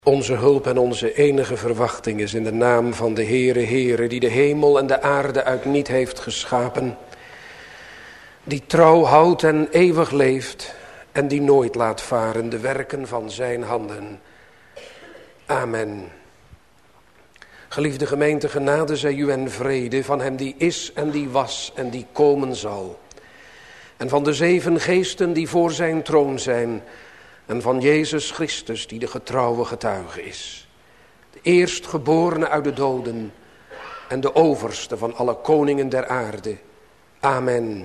Onze hulp en onze enige verwachting is in de naam van de Heere, die de hemel en de aarde uit niet heeft geschapen, die trouw houdt en eeuwig leeft en die nooit laat varen de werken van zijn handen. Amen. Geliefde gemeente, genade zij u en vrede van hem die is en die was en die komen zal. En van de 7 geesten die voor zijn troon zijn. En van Jezus Christus die de getrouwe getuige is. De eerstgeborene uit de doden en de overste van alle koningen der aarde. Amen.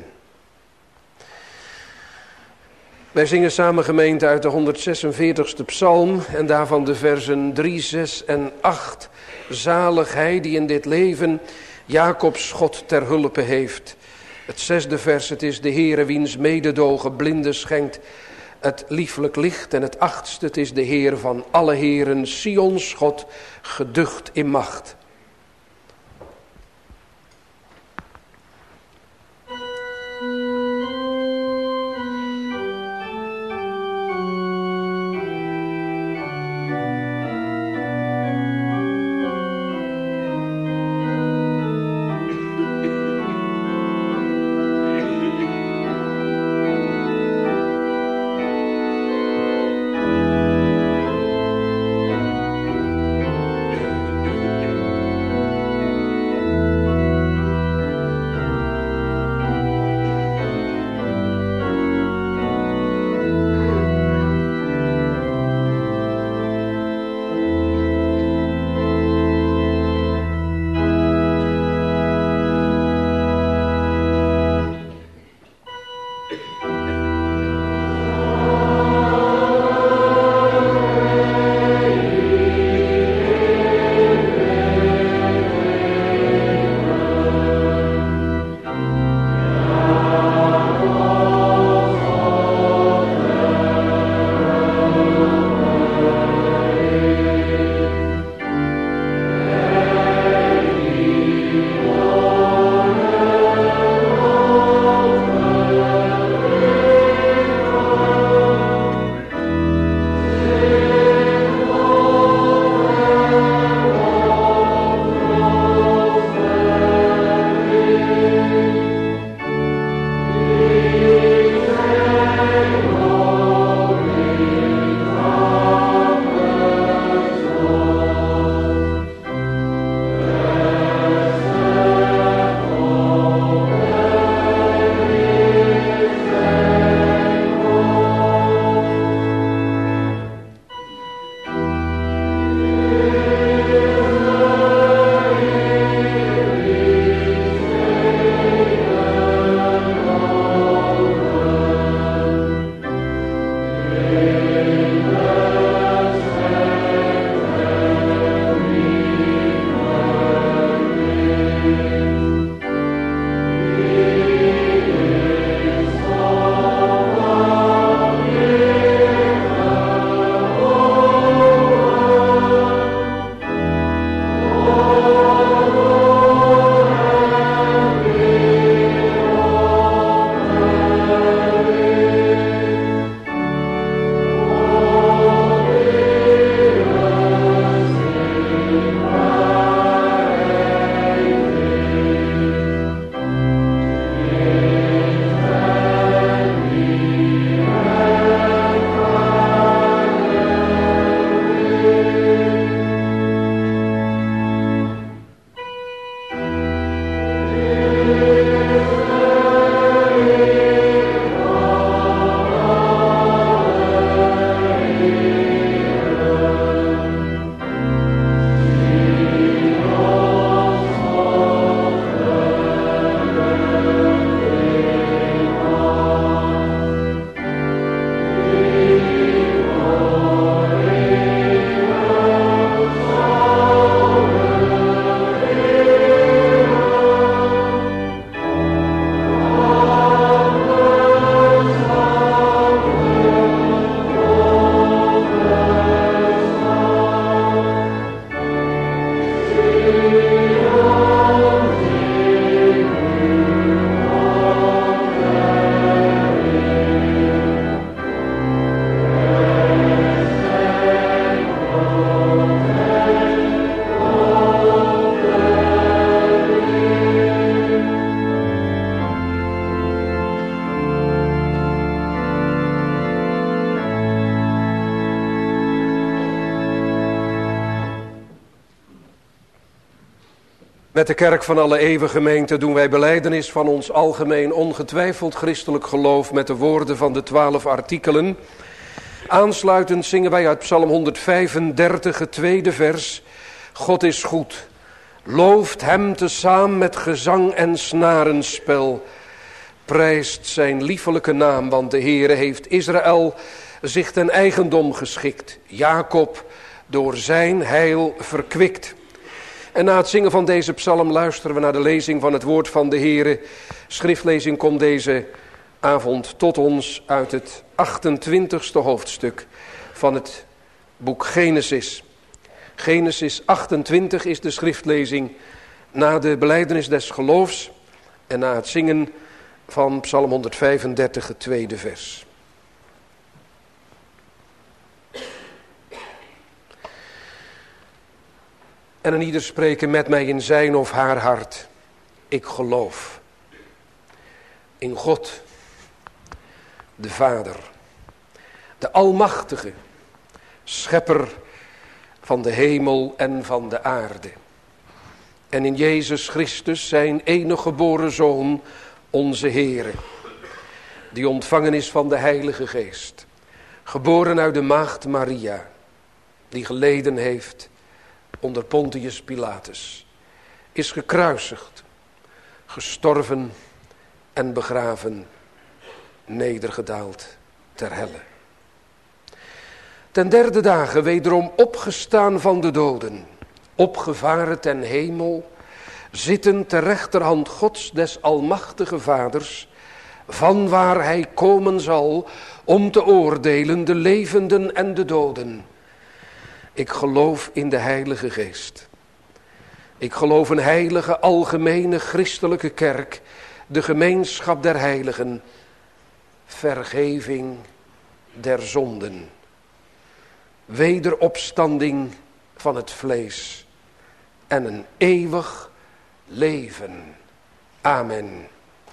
Wij zingen samen gemeente uit de 146e psalm en daarvan de versen 3, 6 en 8. Zalig hij die in dit leven Jacobs God ter hulpe heeft. Het 6e vers, het is de Heere wiens mededogen blinden schenkt het lieflijk licht. En het 8e, het is de Heer van alle heren, Sions God, geducht in macht. Met de kerk van alle eeuwgemeente doen wij belijdenis van ons algemeen ongetwijfeld christelijk geloof met de woorden van de 12 artikelen. Aansluitend zingen wij uit Psalm 135 het tweede vers. God is goed. Looft hem tezaam met gezang en snarenspel. Prijst zijn liefelijke naam, want de Heere heeft Israël zich ten eigendom geschikt. Jacob door zijn heil verkwikt. En na het zingen van deze psalm luisteren we naar de lezing van het woord van de Heere. Schriftlezing komt deze avond tot ons uit het 28ste hoofdstuk van het boek Genesis. Genesis 28 is de schriftlezing na de belijdenis des geloofs en na het zingen van Psalm 135, het tweede vers. En een ieder spreken met mij in zijn of haar hart. Ik geloof in God, de Vader, de Almachtige, Schepper van de hemel en van de aarde. En in Jezus Christus, zijn enige geboren Zoon, onze Heere, die ontvangen is van de Heilige Geest, geboren uit de maagd Maria, die geleden heeft onder Pontius Pilatus, is gekruisigd, gestorven en begraven, nedergedaald ter helle. Ten derde dagen wederom opgestaan van de doden, opgevaren ten hemel, zitten ter rechterhand Gods des almachtige Vaders, vanwaar hij komen zal om te oordelen de levenden en de doden. Ik geloof in de Heilige Geest. Ik geloof een heilige, algemene, christelijke kerk, de gemeenschap der heiligen, vergeving der zonden, wederopstanding van het vlees en een eeuwig leven. Amen.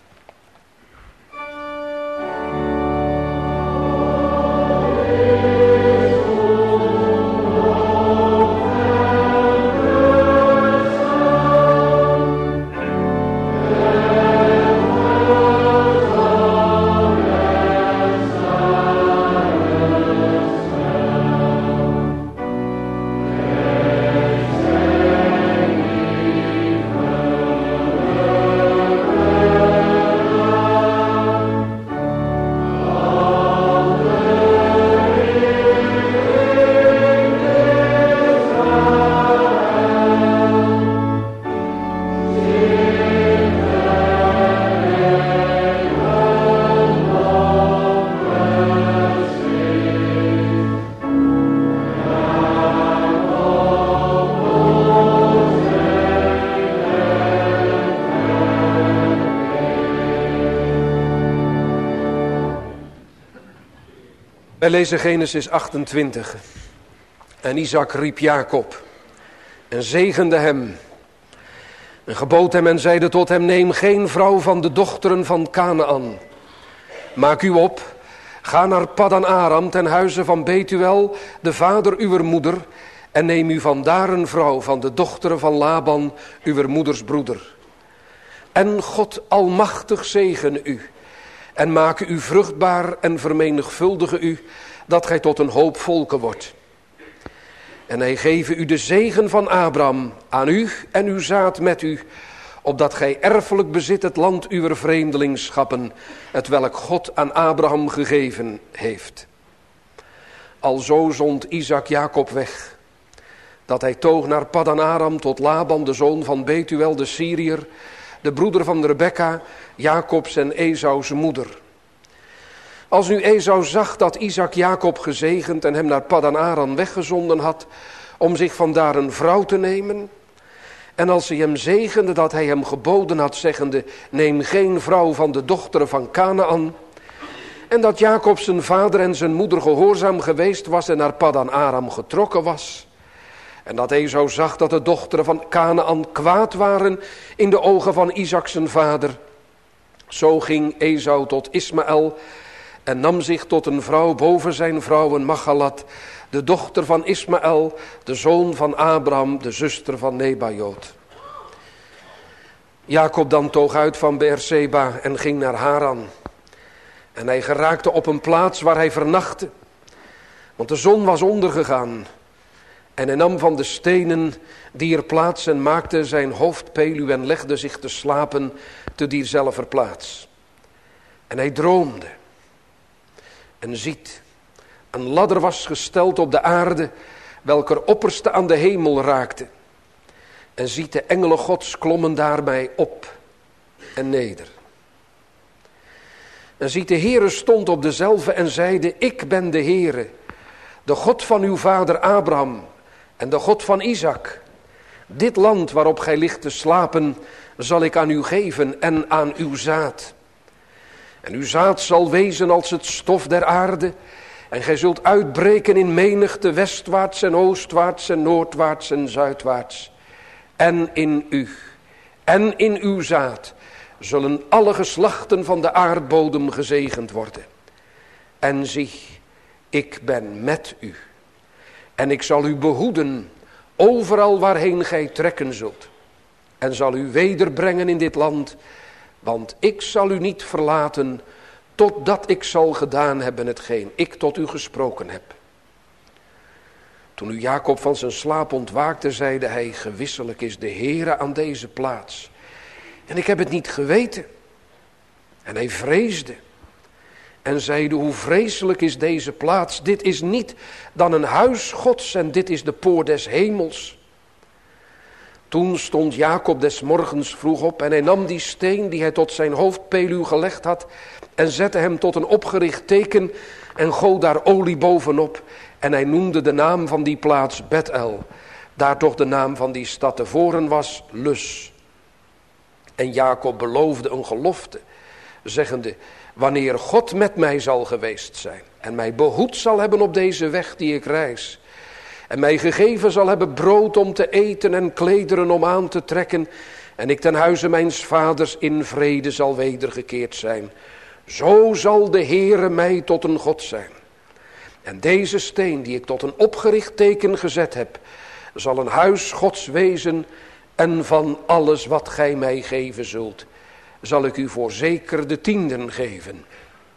Wij lezen Genesis 28. En Isaac riep Jacob en zegende hem. En gebood hem en zeide tot hem: neem geen vrouw van de dochteren van Kanaan. Maak u op, ga naar Paddan Aram ten huize van Betuel, de vader uwer moeder, en neem u vandaar een vrouw van de dochteren van Laban, uwer moeders broeder. En God almachtig zegene u, en make u vruchtbaar en vermenigvuldige u, dat gij tot een hoop volken wordt. En hij geven u de zegen van Abraham aan u en uw zaad met u, opdat gij erfelijk bezit het land uwer vreemdelingschappen, het welk God aan Abraham gegeven heeft. Alzo zond Isaac Jacob weg, dat hij toog naar Paddan Aram tot Laban, de zoon van Betuel de Syriër, de broeder van Rebekka, Jacobs en Esau's moeder. Als nu Esau zag dat Isaac Jacob gezegend en hem naar Paddan Aram weggezonden had, om zich vandaar een vrouw te nemen, en als hij hem zegende dat hij hem geboden had, zeggende: neem geen vrouw van de dochteren van Kanaan, en dat Jacob zijn vader en zijn moeder gehoorzaam geweest was en naar Paddan Aram getrokken was, en dat Esau zag dat de dochteren van Kanaan kwaad waren in de ogen van Isaac zijn vader, zo ging Esau tot Ismaël en nam zich tot een vrouw boven zijn vrouwen Machalat, de dochter van Ismaël, de zoon van Abraham, de zuster van Nebajoot. Jacob dan toog uit van Beerseba en ging naar Haran. En hij geraakte op een plaats waar hij vernachtte, want de zon was ondergegaan. En hij nam van de stenen die er plaats en maakte zijn hoofdpeluw en legde zich te slapen te diezelfde plaats. En hij droomde. En ziet, een ladder was gesteld op de aarde, welker opperste aan de hemel raakte. En ziet, de engelen Gods klommen daarbij op en neder. En ziet, de Heere stond op dezelve en zeide: ik ben de Heere, de God van uw vader Abraham en de God van Isaac. Dit land waarop gij ligt te slapen, zal ik aan u geven en aan uw zaad. En uw zaad zal wezen als het stof der aarde. En gij zult uitbreken in menigte westwaarts en oostwaarts en noordwaarts en zuidwaarts. En in uw zaad zullen alle geslachten van de aardbodem gezegend worden. En zie, ik ben met u. En ik zal u behoeden overal waarheen gij trekken zult. En zal u wederbrengen in dit land. Want ik zal u niet verlaten, totdat ik zal gedaan hebben hetgeen ik tot u gesproken heb. Toen nu Jacob van zijn slaap ontwaakte, zeide hij: gewisselijk is de Heere aan deze plaats. En ik heb het niet geweten. En hij vreesde. En zeide: hoe vreselijk is deze plaats. Dit is niet dan een huis Gods en dit is de poort des hemels. Toen stond Jacob des morgens vroeg op en hij nam die steen die hij tot zijn hoofdpeluw gelegd had en zette hem tot een opgericht teken en goot daar olie bovenop. En hij noemde de naam van die plaats Bethel, daar toch de naam van die stad tevoren was Lus. En Jacob beloofde een gelofte, zeggende: wanneer God met mij zal geweest zijn en mij behoed zal hebben op deze weg die ik reis, en mij gegeven zal hebben brood om te eten en klederen om aan te trekken, en ik ten huize mijns vaders in vrede zal wedergekeerd zijn, zo zal de Heere mij tot een God zijn. En deze steen die ik tot een opgericht teken gezet heb, zal een huis Gods wezen, en van alles wat gij mij geven zult, zal ik u voorzeker de tienden geven.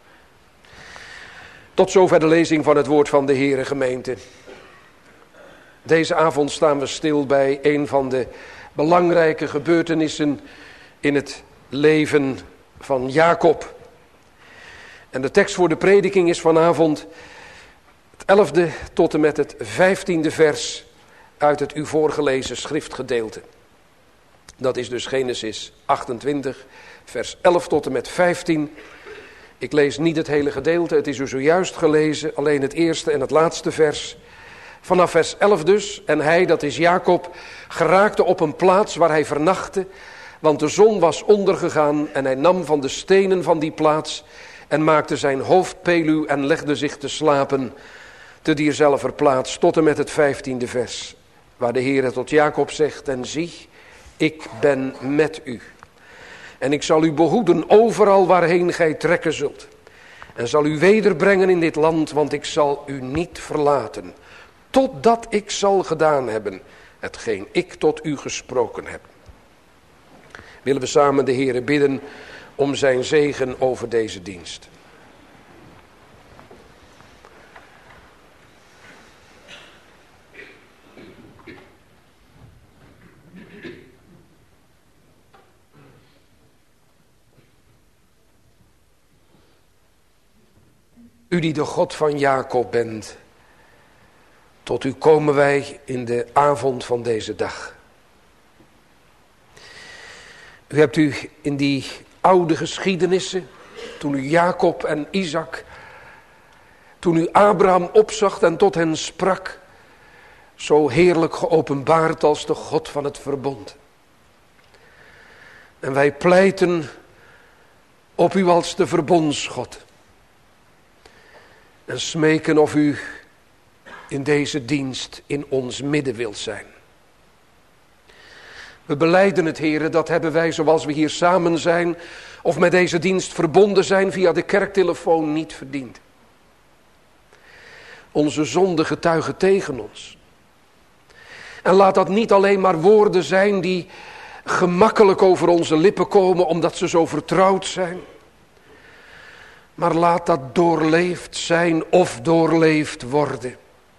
Tot zover de lezing van het woord van de Heere, gemeente. Deze avond staan we stil bij een van de belangrijke gebeurtenissen in het leven van Jacob. En de tekst voor de prediking is vanavond het 11e tot en met het 15e vers uit het u voorgelezen schriftgedeelte. Dat is dus Genesis 28, vers 11 tot en met 15. Ik lees niet het hele gedeelte, het is u zojuist gelezen, alleen het eerste en het laatste vers. Vanaf vers 11 dus: en hij, dat is Jacob, geraakte op een plaats waar hij vernachtte, want de zon was ondergegaan, en hij nam van de stenen van die plaats en maakte zijn hoofdpeluw en legde zich te slapen te diezelfde plaats, tot en met het 15e vers, waar de Heere tot Jacob zegt: en zie, ik ben met u. En ik zal u behoeden overal waarheen gij trekken zult. En zal u wederbrengen in dit land, want ik zal u niet verlaten, totdat ik zal gedaan hebben hetgeen ik tot u gesproken heb. Willen we samen de Heere bidden om zijn zegen over deze dienst. U die de God van Jacob bent, tot u komen wij in de avond van deze dag. U hebt u in die oude geschiedenissen, toen u Jacob en Isaac, toen u Abraham opzag en tot hen sprak, zo heerlijk geopenbaard als de God van het verbond. En wij pleiten op u als de verbondsgod. En smeken of u in deze dienst in ons midden wilt zijn. We belijden het, Heere, dat hebben wij zoals we hier samen zijn of met deze dienst verbonden zijn via de kerktelefoon niet verdiend. Onze zonden getuigen tegen ons. En laat dat niet alleen maar woorden zijn die gemakkelijk over onze lippen komen omdat ze zo vertrouwd zijn. Maar laat dat doorleefd zijn of doorleefd worden.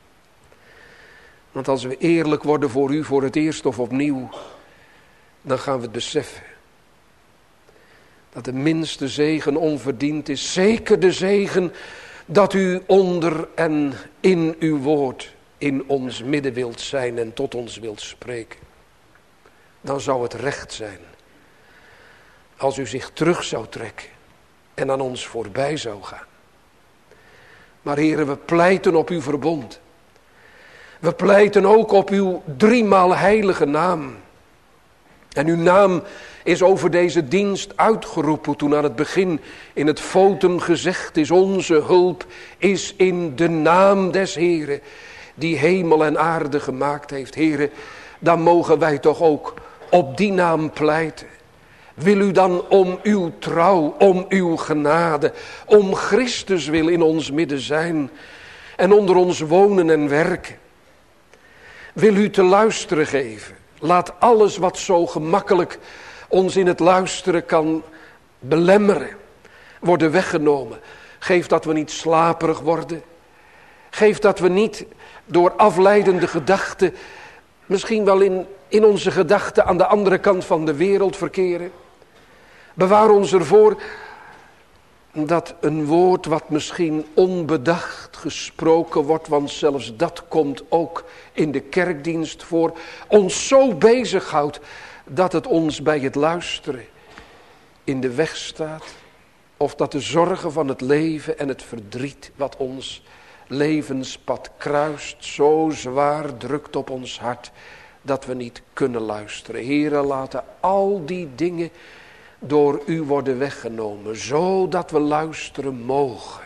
Want als we eerlijk worden voor u voor het eerst of opnieuw, dan gaan we het beseffen. Dat de minste zegen onverdiend is. Zeker de zegen dat u onder en in uw woord in ons midden wilt zijn en tot ons wilt spreken. Dan zou het recht zijn als u zich terug zou trekken en aan ons voorbij zou gaan. Maar heren, we pleiten op uw verbond. We pleiten ook op uw driemaal heilige naam. En uw naam is over deze dienst uitgeroepen toen aan het begin in het votum gezegd is: onze hulp is in de naam des Heren die hemel en aarde gemaakt heeft. Heren, dan mogen wij toch ook op die naam pleiten. Wil u dan om uw trouw, om uw genade, om Christus wil in ons midden zijn en onder ons wonen en werken. Wil u te luisteren geven. Laat alles wat zo gemakkelijk ons in het luisteren kan belemmeren, worden weggenomen. Geef dat we niet slaperig worden. Geef dat we niet door afleidende gedachten, misschien wel in onze gedachten aan de andere kant van de wereld verkeren. Bewaar ons ervoor dat een woord wat misschien onbedacht gesproken wordt, want zelfs dat komt ook in de kerkdienst voor, ons zo bezighoudt dat het ons bij het luisteren in de weg staat. Of dat de zorgen van het leven en het verdriet wat ons levenspad kruist zo zwaar drukt op ons hart dat we niet kunnen luisteren. Heere, laten al die dingen door u worden weggenomen, zodat we luisteren mogen.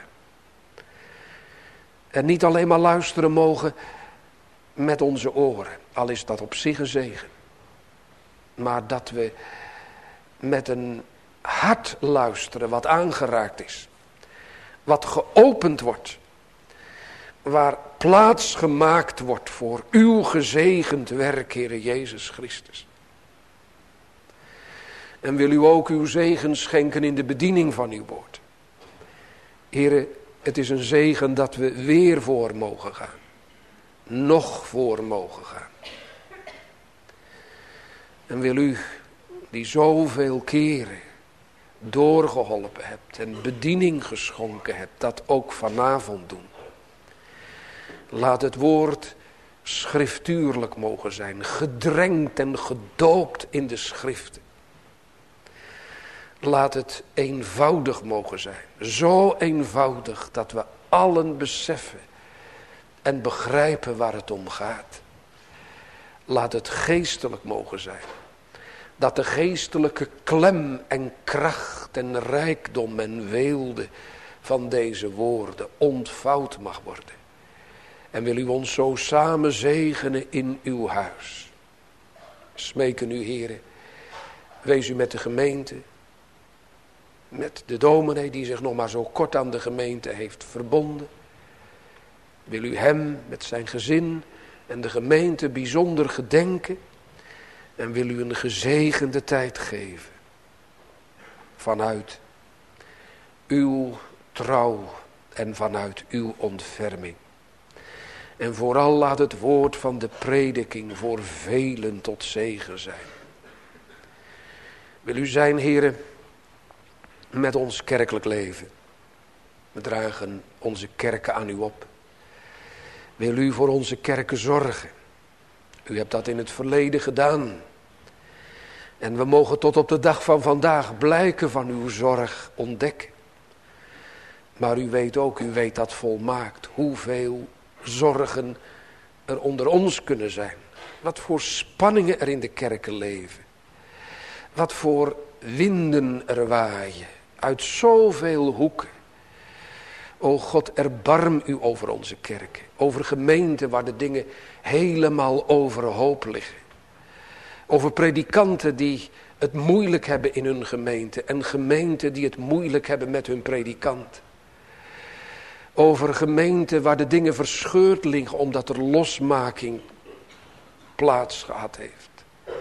En niet alleen maar luisteren mogen met onze oren, al is dat op zich een zegen. Maar dat we met een hart luisteren wat aangeraakt is. Wat geopend wordt. Waar plaats gemaakt wordt voor uw gezegend werk, Heere Jezus Christus. En wil u ook uw zegen schenken in de bediening van uw woord. Heere, het is een zegen dat we weer voor mogen gaan. Nog voor mogen gaan. En wil u, die zoveel keren doorgeholpen hebt en bediening geschonken hebt, dat ook vanavond doen. Laat het woord schriftuurlijk mogen zijn, gedrenkt en gedoopt in de schriften. Laat het eenvoudig mogen zijn, zo eenvoudig dat we allen beseffen en begrijpen waar het om gaat. Laat het geestelijk mogen zijn. Dat de geestelijke klem en kracht en rijkdom en weelde van deze woorden ontvouwd mag worden. En wil u ons zo samen zegenen in uw huis. Smeken u, Heere, wees u met de gemeente, met de dominee die zich nog maar zo kort aan de gemeente heeft verbonden. Wil u hem met zijn gezin en de gemeente bijzonder gedenken. En wil u een gezegende tijd geven. Vanuit uw trouw en vanuit uw ontferming. En vooral laat het woord van de prediking voor velen tot zegen zijn. Wil u zijn, Heere, met ons kerkelijk leven. We dragen onze kerken aan u op. Wil u voor onze kerken zorgen. U hebt dat in het verleden gedaan. En we mogen tot op de dag van vandaag blijken van uw zorg ontdekken. Maar u weet ook, u weet dat volmaakt, hoeveel zorgen er onder ons kunnen zijn. Wat voor spanningen er in de kerken leven. Wat voor winden er waaien. Uit zoveel hoeken. O God, erbarm u over onze kerken. Over gemeenten waar de dingen helemaal overhoop liggen. Over predikanten die het moeilijk hebben in hun gemeente. En gemeenten die het moeilijk hebben met hun predikant. Over gemeenten waar de dingen verscheurd liggen omdat er losmaking plaats gehad heeft.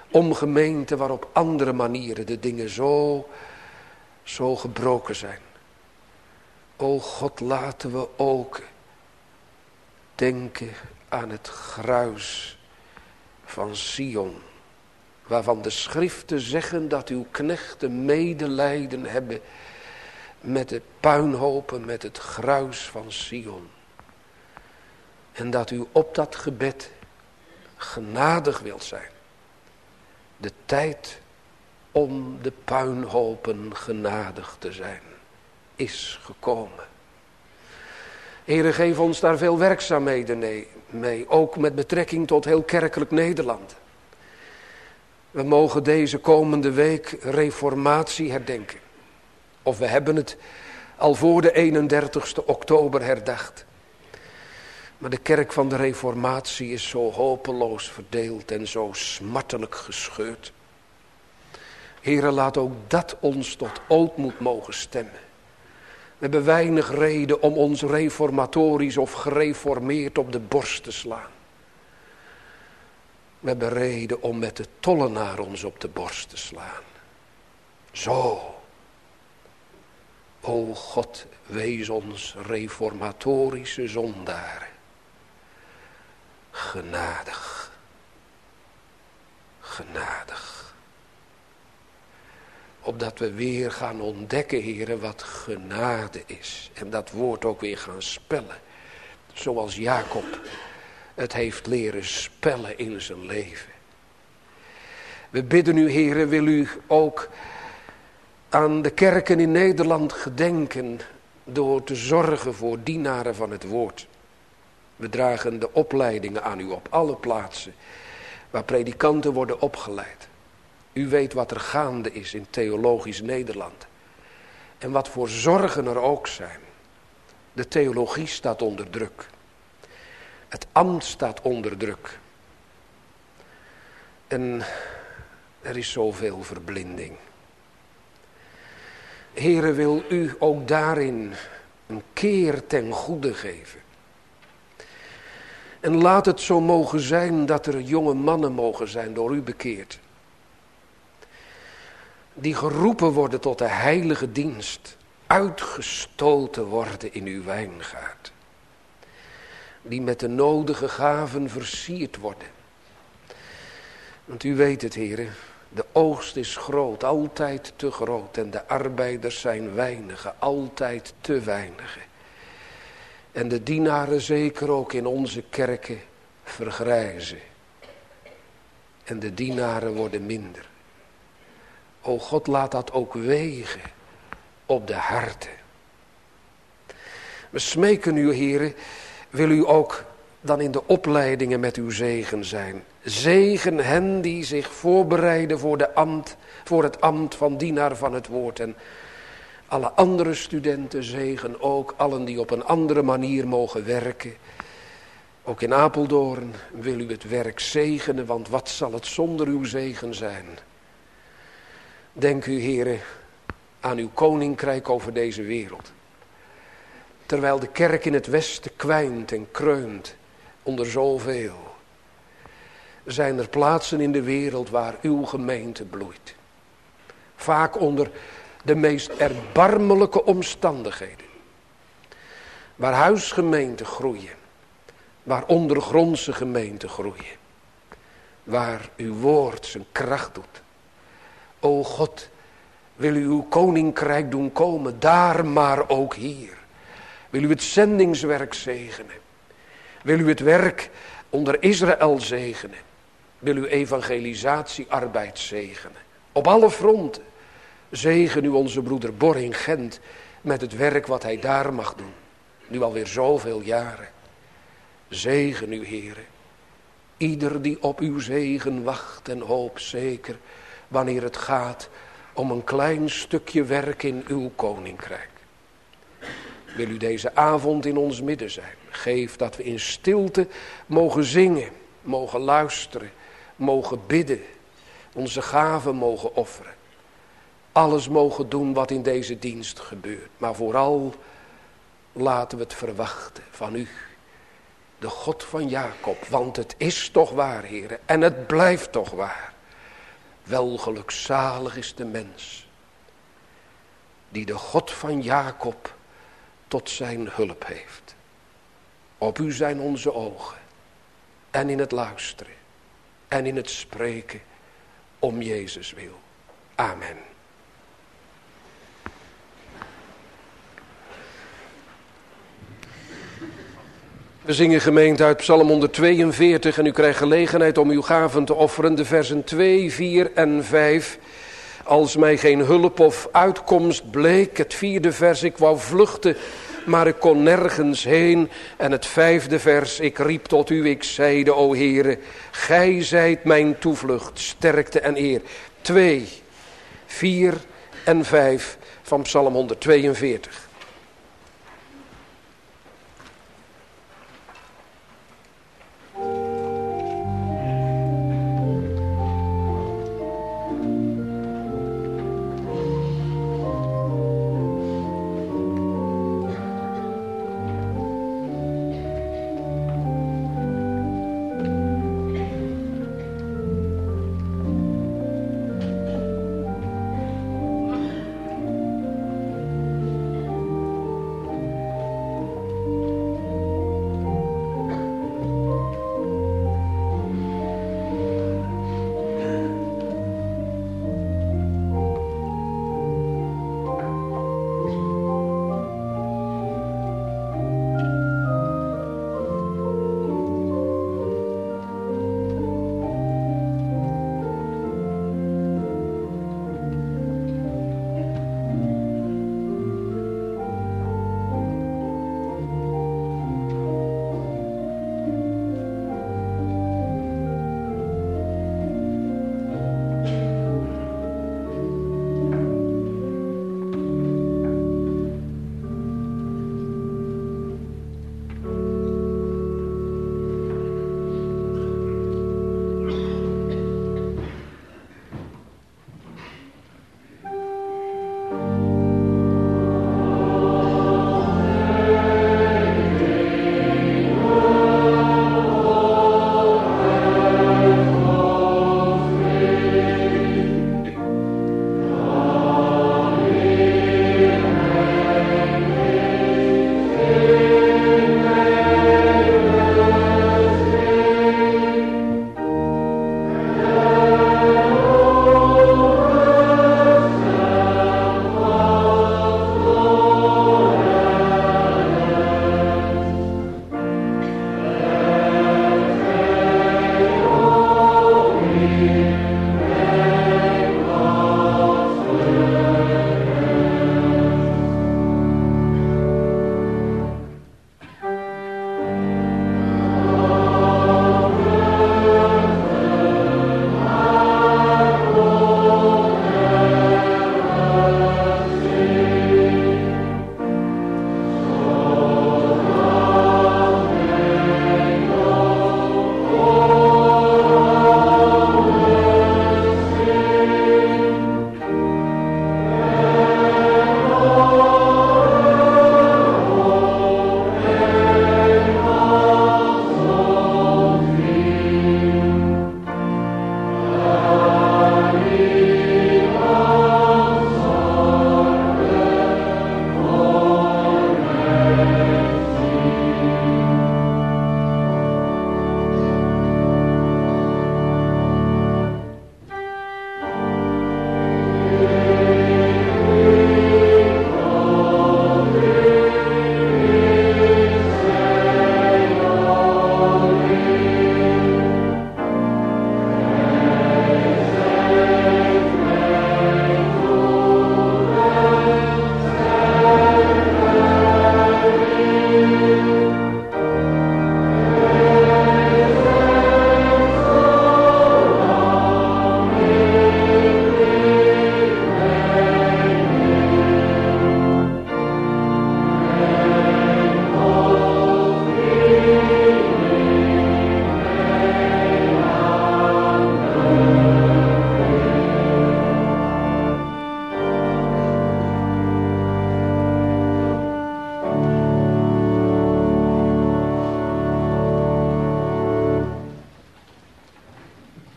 Om gemeente waar op andere manieren de dingen zo gebroken zijn. O God, laten we ook denken aan het gruis van Sion. Waarvan de schriften zeggen dat uw knechten medelijden hebben met de puinhopen, met het gruis van Sion. En dat u op dat gebed genadig wilt zijn. De tijd om de puinhopen genadig te zijn is gekomen. Heere, geef ons daar veel werkzaamheden mee, ook met betrekking tot heel kerkelijk Nederland. We mogen deze komende week reformatie herdenken. Of we hebben het al voor de 31ste oktober herdacht. Maar de kerk van de reformatie is zo hopeloos verdeeld en zo smartelijk gescheurd. Heere, laat ook dat ons tot ootmoed mogen stemmen. We hebben weinig reden om ons reformatorisch of gereformeerd op de borst te slaan. We hebben reden om met de tollenaar ons op de borst te slaan. Zo. O God, wees ons reformatorische zondaren genadig. Genadig. Opdat we weer gaan ontdekken, Heere, wat genade is. En dat woord ook weer gaan spellen. Zoals Jacob het heeft leren spellen in zijn leven. We bidden u, Heere, wil u ook aan de kerken in Nederland gedenken door te zorgen voor dienaren van het woord. We dragen de opleidingen aan u op alle plaatsen waar predikanten worden opgeleid. U weet wat er gaande is in theologisch Nederland. En wat voor zorgen er ook zijn. De theologie staat onder druk. Het ambt staat onder druk. En er is zoveel verblinding. Heere, wil u ook daarin een keer ten goede geven. En laat het zo mogen zijn dat er jonge mannen mogen zijn door u bekeerd. Die geroepen worden tot de heilige dienst. Uitgestoten worden in uw wijngaard. Die met de nodige gaven versierd worden. Want u weet het, Heere. De oogst is groot, altijd te groot. En de arbeiders zijn weinige, altijd te weinige. En de dienaren zeker ook in onze kerken vergrijzen. En de dienaren worden minder. O God, laat dat ook wegen op de harten. We smeken u, Heere, wil u ook dan in de opleidingen met uw zegen zijn. Zegen hen die zich voorbereiden voor het ambt van dienaar van het woord. En alle andere studenten zegen ook, allen die op een andere manier mogen werken. Ook in Apeldoorn wil u het werk zegenen, want wat zal het zonder uw zegen zijn? Denk u, Heere, aan uw koninkrijk over deze wereld. Terwijl de kerk in het westen kwijnt en kreunt onder zoveel, zijn er plaatsen in de wereld waar uw gemeente bloeit. Vaak onder de meest erbarmelijke omstandigheden. Waar huisgemeenten groeien. Waar ondergrondse gemeenten groeien. Waar uw woord zijn kracht doet. O God, wil u uw koninkrijk doen komen, daar maar ook hier. Wil u het zendingswerk zegenen. Wil u het werk onder Israël zegenen. Wil u evangelisatiearbeid zegenen. Op alle fronten. Zegen u onze broeder Bor in Gent met het werk wat hij daar mag doen. Nu alweer zoveel jaren. Zegen u, Heere. Ieder die op uw zegen wacht en hoopt, zeker wanneer het gaat om een klein stukje werk in uw koninkrijk. Wil u deze avond in ons midden zijn. Geef dat we in stilte mogen zingen, mogen luisteren, mogen bidden. Onze gaven mogen offeren. Alles mogen doen wat in deze dienst gebeurt. Maar vooral laten we het verwachten van u. De God van Jacob. Want het is toch waar, Heere. En het blijft toch waar. Welgelukzalig is de mens die de God van Jacob tot zijn hulp heeft. Op u zijn onze ogen en in het luisteren en in het spreken om Jezus wil. Amen. We zingen gemeente uit Psalm 142 en u krijgt gelegenheid om uw gaven te offeren. De versen 2, 4 en 5. Als mij geen hulp of uitkomst bleek, het 4e vers, ik wou vluchten, maar ik kon nergens heen. En het 5e vers, ik riep tot u, ik zeide, o Heere, gij zijt mijn toevlucht, sterkte en eer. 2, 4 en 5 van Psalm 142.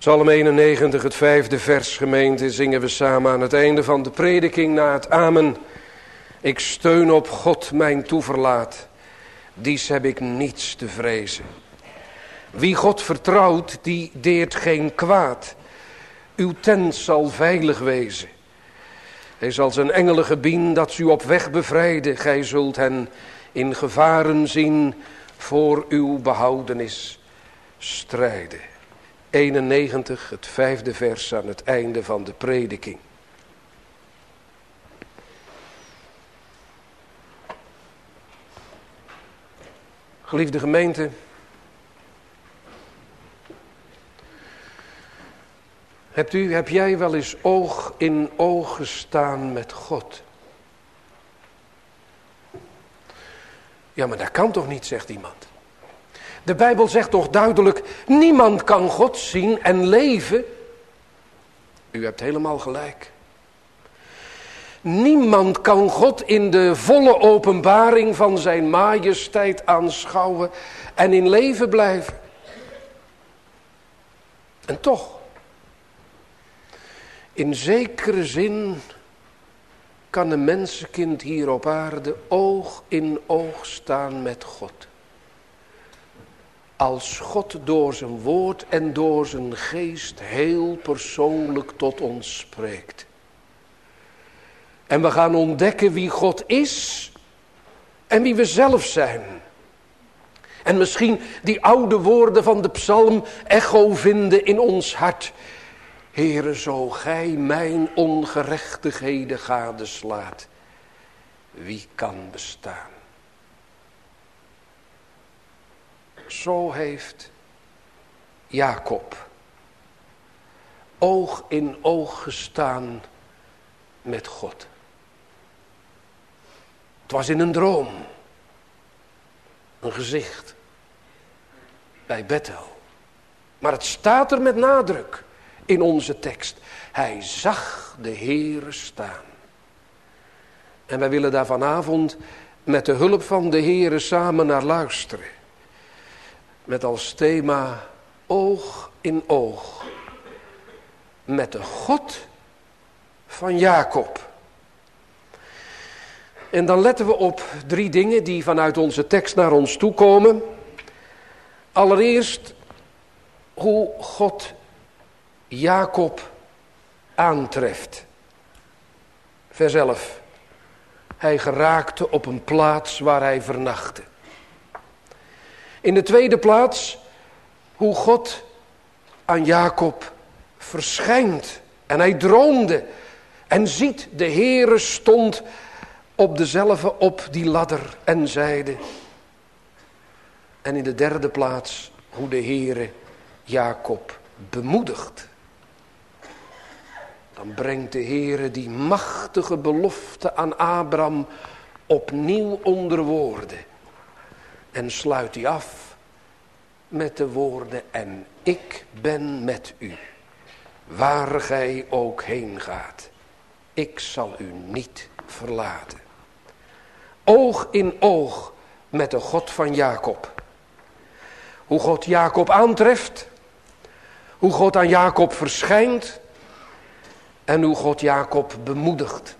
Psalm 91, het 5e vers, gemeente, zingen we samen aan het einde van de prediking na het amen. Ik steun op God mijn toeverlaat, dies heb ik niets te vrezen. Wie God vertrouwt, die deert geen kwaad. Uw tent zal veilig wezen. Hij zal zijn engelen gebieden dat ze u op weg bevrijden. Gij zult hen in gevaren zien, voor uw behoudenis strijden. 91, het 5e vers aan het einde van de prediking. Geliefde gemeente, heb jij wel eens oog in oog gestaan met God? Ja, maar dat kan toch niet, zegt iemand. De Bijbel zegt toch duidelijk, niemand kan God zien en leven. U hebt helemaal gelijk. Niemand kan God in de volle openbaring van zijn majesteit aanschouwen en in leven blijven. En toch, in zekere zin kan een mensenkind hier op aarde oog in oog staan met God. Als God door zijn woord en door zijn geest heel persoonlijk tot ons spreekt. En we gaan ontdekken wie God is en wie we zelf zijn. En misschien die oude woorden van de psalm echo vinden in ons hart. Heere, zo gij mijn ongerechtigheden gadeslaat, wie kan bestaan? Zo heeft Jacob oog in oog gestaan met God. Het was in een droom, een gezicht bij Bethel. Maar het staat er met nadruk in onze tekst. Hij zag de Heere staan. En wij willen daar vanavond met de hulp van de Heere samen naar luisteren. Met als thema oog in oog met de God van Jacob. En dan letten we op 3 dingen die vanuit onze tekst naar ons toe komen. Allereerst hoe God Jacob aantreft. Vers 11. Hij geraakte op een plaats waar hij vernachtte. In de tweede plaats hoe God aan Jacob verschijnt. En hij droomde en ziet de Heere stond op die ladder en zeide. En in de derde plaats hoe de Heere Jacob bemoedigt. Dan brengt de Heere die machtige belofte aan Abraham opnieuw onder woorden. En sluit die af met de woorden, en ik ben met u, waar gij ook heen gaat. Ik zal u niet verlaten. Oog in oog met de God van Jacob. Hoe God Jacob aantreft, hoe God aan Jacob verschijnt en hoe God Jacob bemoedigt.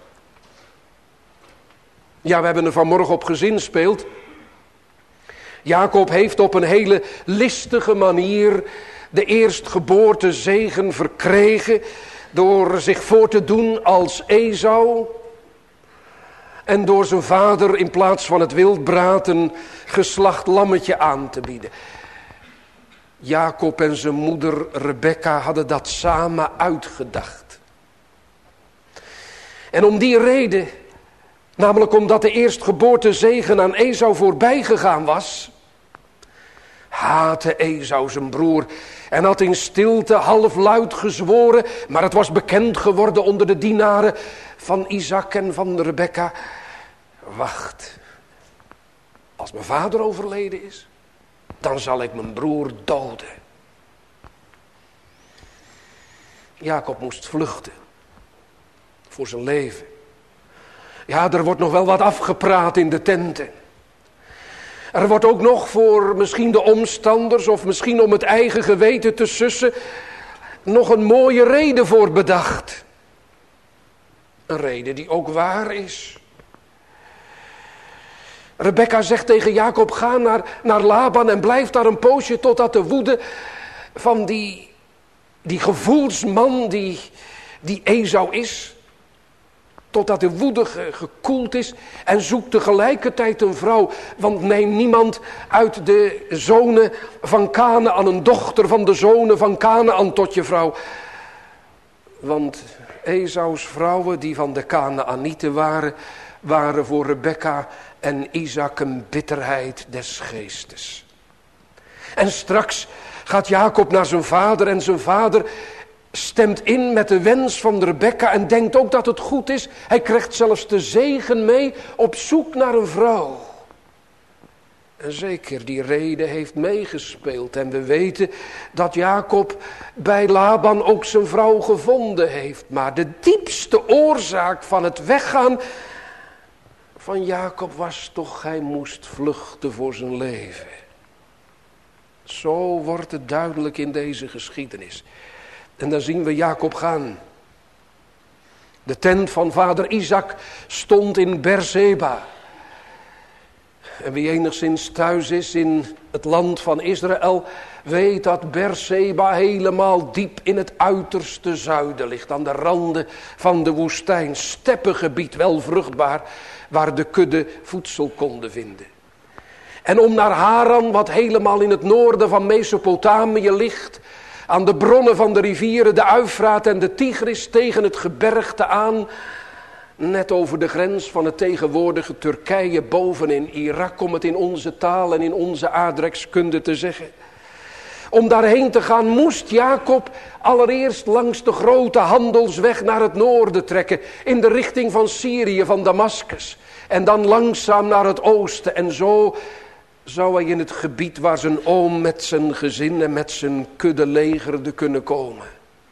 Ja, we hebben er vanmorgen op gezinspeeld. Jacob heeft op een hele listige manier de eerstgeboortezegen verkregen door zich voor te doen als Esau. En door zijn vader in plaats van het wildbraad een geslacht lammetje aan te bieden. Jacob en zijn moeder Rebekka hadden dat samen uitgedacht. En om die reden, namelijk omdat de eerstgeboortezegen aan Esau voorbij gegaan was, haatte Esau zijn broer en had in stilte halfluid gezworen, maar het was bekend geworden onder de dienaren van Isaac en van Rebekka. Wacht, als mijn vader overleden is, dan zal ik mijn broer doden. Jacob moest vluchten voor zijn leven. Ja, er wordt nog wel wat afgepraat in de tenten. Er wordt ook nog voor misschien de omstanders of misschien om het eigen geweten te sussen nog een mooie reden voor bedacht. Een reden die ook waar is. Rebekka zegt tegen Jacob, ga naar Laban en blijf daar een poosje totdat de woede van die gevoelsman die Esau is, totdat de woede gekoeld is, en zoek tegelijkertijd een vrouw, want neem niemand uit de zonen van Kanaan, een dochter van de zonen van Kanaan tot je vrouw. Want Esaus vrouwen die van de Kanaanieten waren voor Rebekka en Isaac een bitterheid des geestes. En straks gaat Jacob naar zijn vader en zijn vader stemt in met de wens van Rebekka en denkt ook dat het goed is. Hij krijgt zelfs de zegen mee op zoek naar een vrouw. En zeker die reden heeft meegespeeld. En we weten dat Jacob bij Laban ook zijn vrouw gevonden heeft. Maar de diepste oorzaak van het weggaan van Jacob was toch, hij moest vluchten voor zijn leven. Zo wordt het duidelijk in deze geschiedenis. En dan zien we Jacob gaan. De tent van vader Isaac stond in Beerseba. En wie enigszins thuis is in het land van Israël, weet dat Beerseba helemaal diep in het uiterste zuiden ligt. Aan de randen van de woestijn, steppengebied, wel vruchtbaar, waar de kudde voedsel konden vinden. En om naar Haran, wat helemaal in het noorden van Mesopotamië ligt, aan de bronnen van de rivieren, de Uifraat en de Tigris, tegen het gebergte aan, net over de grens van het tegenwoordige Turkije, boven in Irak, om het in onze taal en in onze aardrijkskunde te zeggen. Om daarheen te gaan moest Jacob allereerst langs de grote handelsweg naar het noorden trekken, in de richting van Syrië, van Damascus. En dan langzaam naar het oosten. En zo zou hij in het gebied waar zijn oom met zijn gezin en met zijn kudde legerde kunnen komen.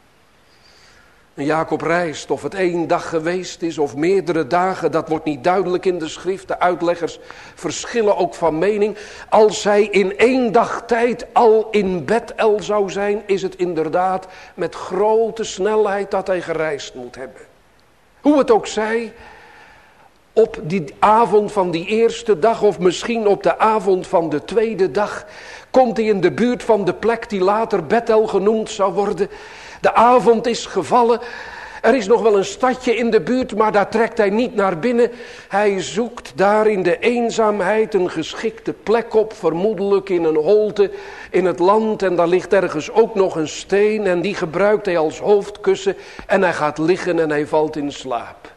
En Jacob reist, of het 1 dag geweest is of meerdere dagen, dat wordt niet duidelijk in de schrift. De uitleggers verschillen ook van mening. Als hij in 1 dag tijd al in Bethel zou zijn, is het inderdaad met grote snelheid dat hij gereisd moet hebben. Hoe het ook zij, op die avond van die eerste dag, of misschien op de avond van de tweede dag, komt hij in de buurt van de plek die later Bethel genoemd zou worden. De avond is gevallen. Er is nog wel een stadje in de buurt, maar daar trekt hij niet naar binnen. Hij zoekt daar in de eenzaamheid een geschikte plek op, vermoedelijk in een holte in het land. En daar ligt ergens ook nog een steen en die gebruikt hij als hoofdkussen. En hij gaat liggen en hij valt in slaap.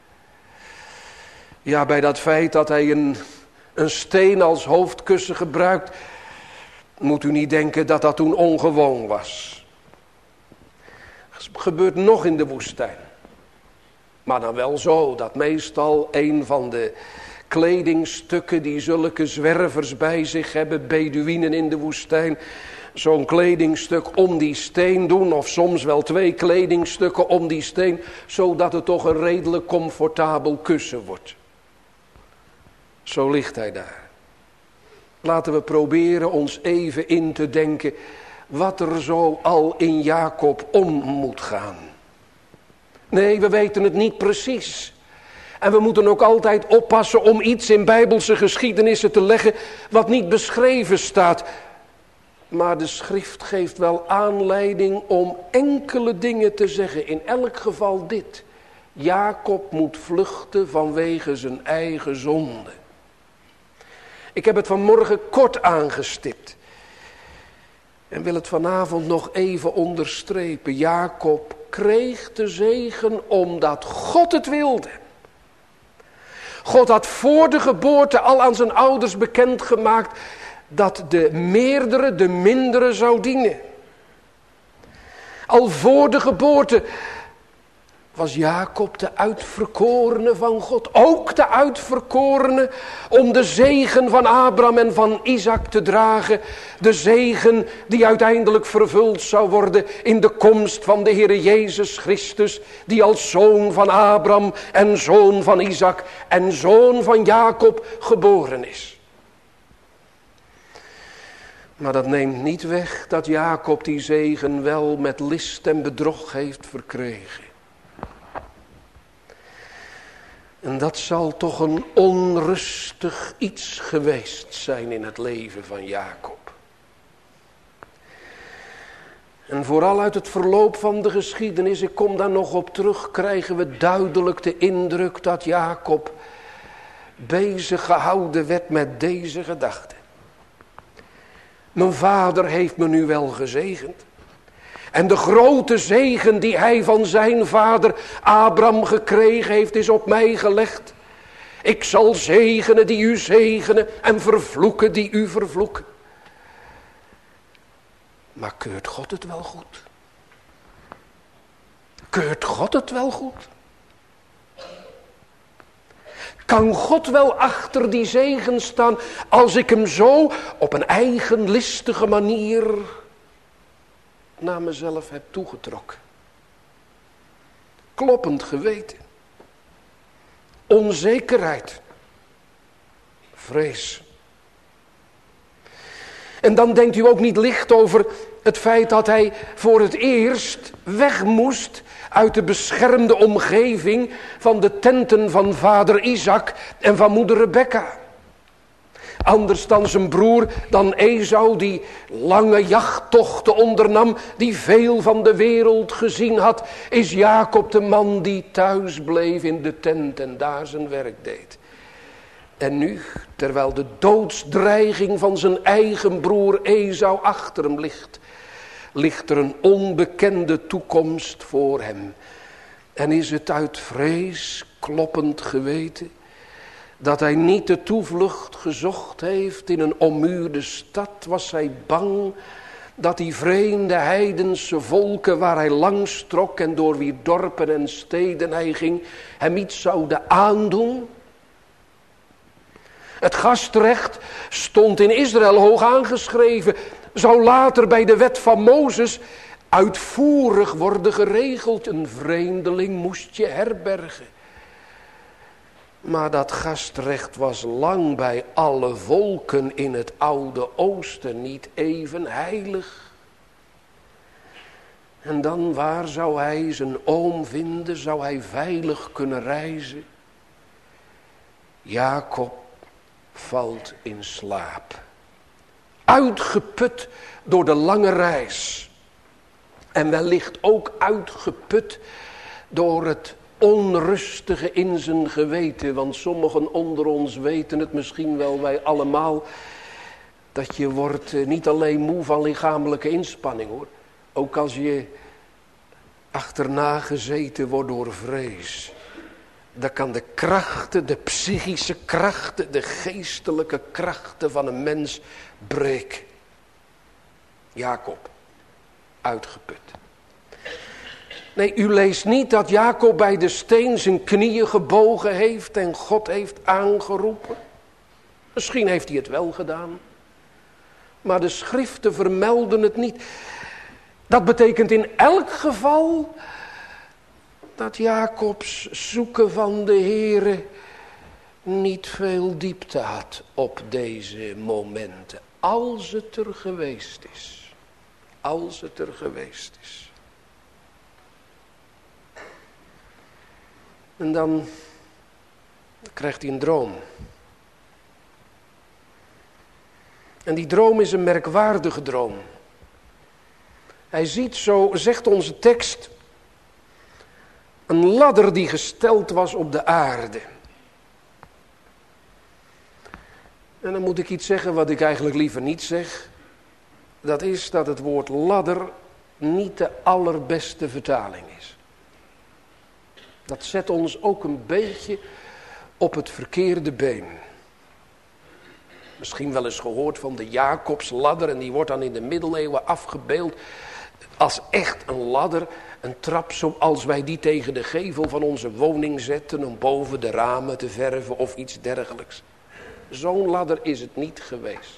Ja, bij dat feit dat hij een steen als hoofdkussen gebruikt, moet u niet denken dat dat toen ongewoon was. Het gebeurt nog in de woestijn. Maar dan wel zo dat meestal een van de kledingstukken die zulke zwervers bij zich hebben, Beduïnen in de woestijn, zo'n kledingstuk om die steen doen, of soms wel 2 kledingstukken om die steen, zodat het toch een redelijk comfortabel kussen wordt. Zo ligt hij daar. Laten we proberen ons even in te denken wat er zo al in Jacob om moet gaan. Nee, we weten het niet precies. En we moeten ook altijd oppassen om iets in bijbelse geschiedenissen te leggen wat niet beschreven staat. Maar de schrift geeft wel aanleiding om enkele dingen te zeggen. In elk geval dit. Jacob moet vluchten vanwege zijn eigen zonde. Ik heb het vanmorgen kort aangestipt. En wil het vanavond nog even onderstrepen. Jacob kreeg de zegen omdat God het wilde. God had voor de geboorte al aan zijn ouders bekendgemaakt dat de meerdere de mindere zou dienen. Al voor de geboorte was Jacob de uitverkorene van God. Ook de uitverkorene om de zegen van Abraham en van Isaac te dragen. De zegen die uiteindelijk vervuld zou worden in de komst van de Heer Jezus Christus. Die als zoon van Abraham en zoon van Isaac en zoon van Jacob geboren is. Maar dat neemt niet weg dat Jacob die zegen wel met list en bedrog heeft verkregen. En dat zal toch een onrustig iets geweest zijn in het leven van Jacob. En vooral uit het verloop van de geschiedenis, ik kom daar nog op terug, krijgen we duidelijk de indruk dat Jacob bezig gehouden werd met deze gedachte. Mijn vader heeft me nu wel gezegend. En de grote zegen die hij van zijn vader Abraham gekregen heeft, is op mij gelegd. Ik zal zegenen die u zegenen en vervloeken die u vervloeken. Maar keurt God het wel goed? Keurt God het wel goed? Kan God wel achter die zegen staan als ik hem zo op een eigen listige manier naar mezelf heb toegetrokken? Kloppend geweten. Onzekerheid. Vrees. En dan denkt u ook niet licht over het feit dat hij voor het eerst weg moest uit de beschermde omgeving van de tenten van vader Isaac en van moeder Rebekka. Anders dan zijn broer, dan Esau, die lange jachttochten ondernam, die veel van de wereld gezien had, is Jacob de man die thuis bleef in de tent en daar zijn werk deed. En nu, terwijl de doodsdreiging van zijn eigen broer Esau achter hem ligt er een onbekende toekomst voor hem. En is het uit vrees, kloppend geweten, dat hij niet de toevlucht gezocht heeft in een ommuurde stad, was hij bang dat die vreemde heidense volken waar hij langs trok en door wie dorpen en steden hij ging, hem iets zouden aandoen. Het gastrecht stond in Israël hoog aangeschreven, zou later bij de wet van Mozes uitvoerig worden geregeld. Een vreemdeling moest je herbergen. Maar dat gastrecht was lang bij alle volken in het Oude Oosten niet even heilig. En dan waar zou hij zijn oom vinden? Zou hij veilig kunnen reizen? Jacob valt in slaap. Uitgeput door de lange reis. En wellicht ook uitgeput door het onrustige in zijn geweten. Want sommigen onder ons weten het misschien wel, wij allemaal. Dat je wordt niet alleen moe van lichamelijke inspanning hoor. Ook als je achterna gezeten wordt door vrees. Dan kan de krachten, de psychische krachten, de geestelijke krachten van een mens breken. Jacob, uitgeput. Nee, u leest niet dat Jacob bij de steen zijn knieën gebogen heeft en God heeft aangeroepen. Misschien heeft hij het wel gedaan. Maar de schriften vermelden het niet. Dat betekent in elk geval dat Jacobs zoeken van de Heere niet veel diepte had op deze momenten. Als het er geweest is. Als het er geweest is. En dan krijgt hij een droom. En die droom is een merkwaardige droom. Hij ziet, zo zegt onze tekst, een ladder die gesteld was op de aarde. En dan moet ik iets zeggen wat ik eigenlijk liever niet zeg. Dat is dat het woord ladder niet de allerbeste vertaling is. Dat zet ons ook een beetje op het verkeerde been. Misschien wel eens gehoord van de Jacobsladder en die wordt dan in de middeleeuwen afgebeeld als echt een ladder, een trap zoals wij die tegen de gevel van onze woning zetten om boven de ramen te verven of iets dergelijks. Zo'n ladder is het niet geweest.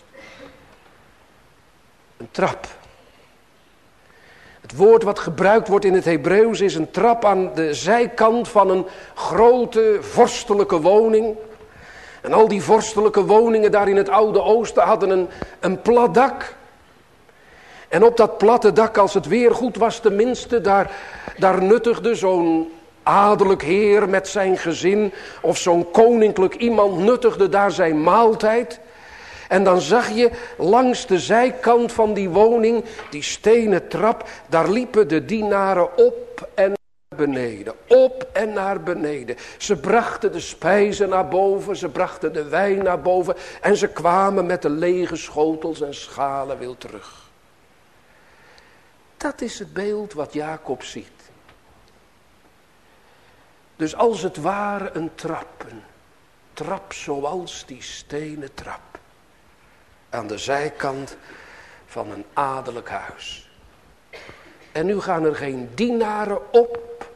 Een trap. Het woord wat gebruikt wordt in het Hebreeuws is een trap aan de zijkant van een grote vorstelijke woning. En al die vorstelijke woningen daar in het Oude Oosten hadden een plat dak. En op dat platte dak, als het weer goed was tenminste, daar nuttigde zo'n adellijk heer met zijn gezin of zo'n koninklijk iemand nuttigde daar zijn maaltijd. En dan zag je langs de zijkant van die woning, die stenen trap, daar liepen de dienaren op en naar beneden, op en naar beneden. Ze brachten de spijzen naar boven, ze brachten de wijn naar boven en ze kwamen met de lege schotels en schalen weer terug. Dat is het beeld wat Jacob ziet. Dus als het ware een trap zoals die stenen trap. Aan de zijkant van een adellijk huis. En nu gaan er geen dienaren op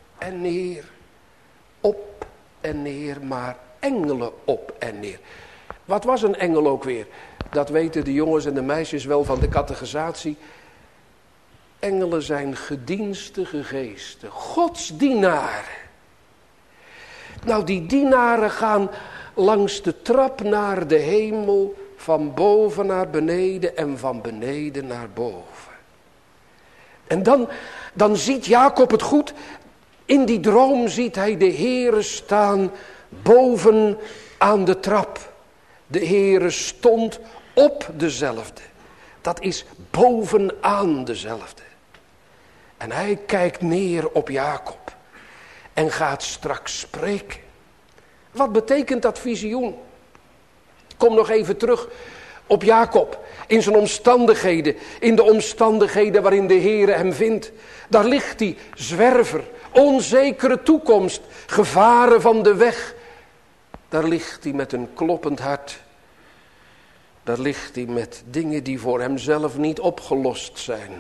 en neer, maar engelen op en neer. Wat was een engel ook weer? Dat weten de jongens en de meisjes wel van de catechisatie. Engelen zijn gedienstige geesten, Gods dienaren. Nou, die dienaren gaan langs de trap naar de hemel, van boven naar beneden en van beneden naar boven. En dan ziet Jacob het goed. In die droom ziet hij de Heere staan boven aan de trap. De Heere stond op dezelfde. Dat is bovenaan dezelfde. En hij kijkt neer op Jacob. En gaat straks spreken. Wat betekent dat visioen? Kom nog even terug op Jacob. In zijn omstandigheden. In de omstandigheden waarin de Heere hem vindt. Daar ligt hij, zwerver. Onzekere toekomst. Gevaren van de weg. Daar ligt hij met een kloppend hart. Daar ligt hij met dingen die voor hemzelf niet opgelost zijn.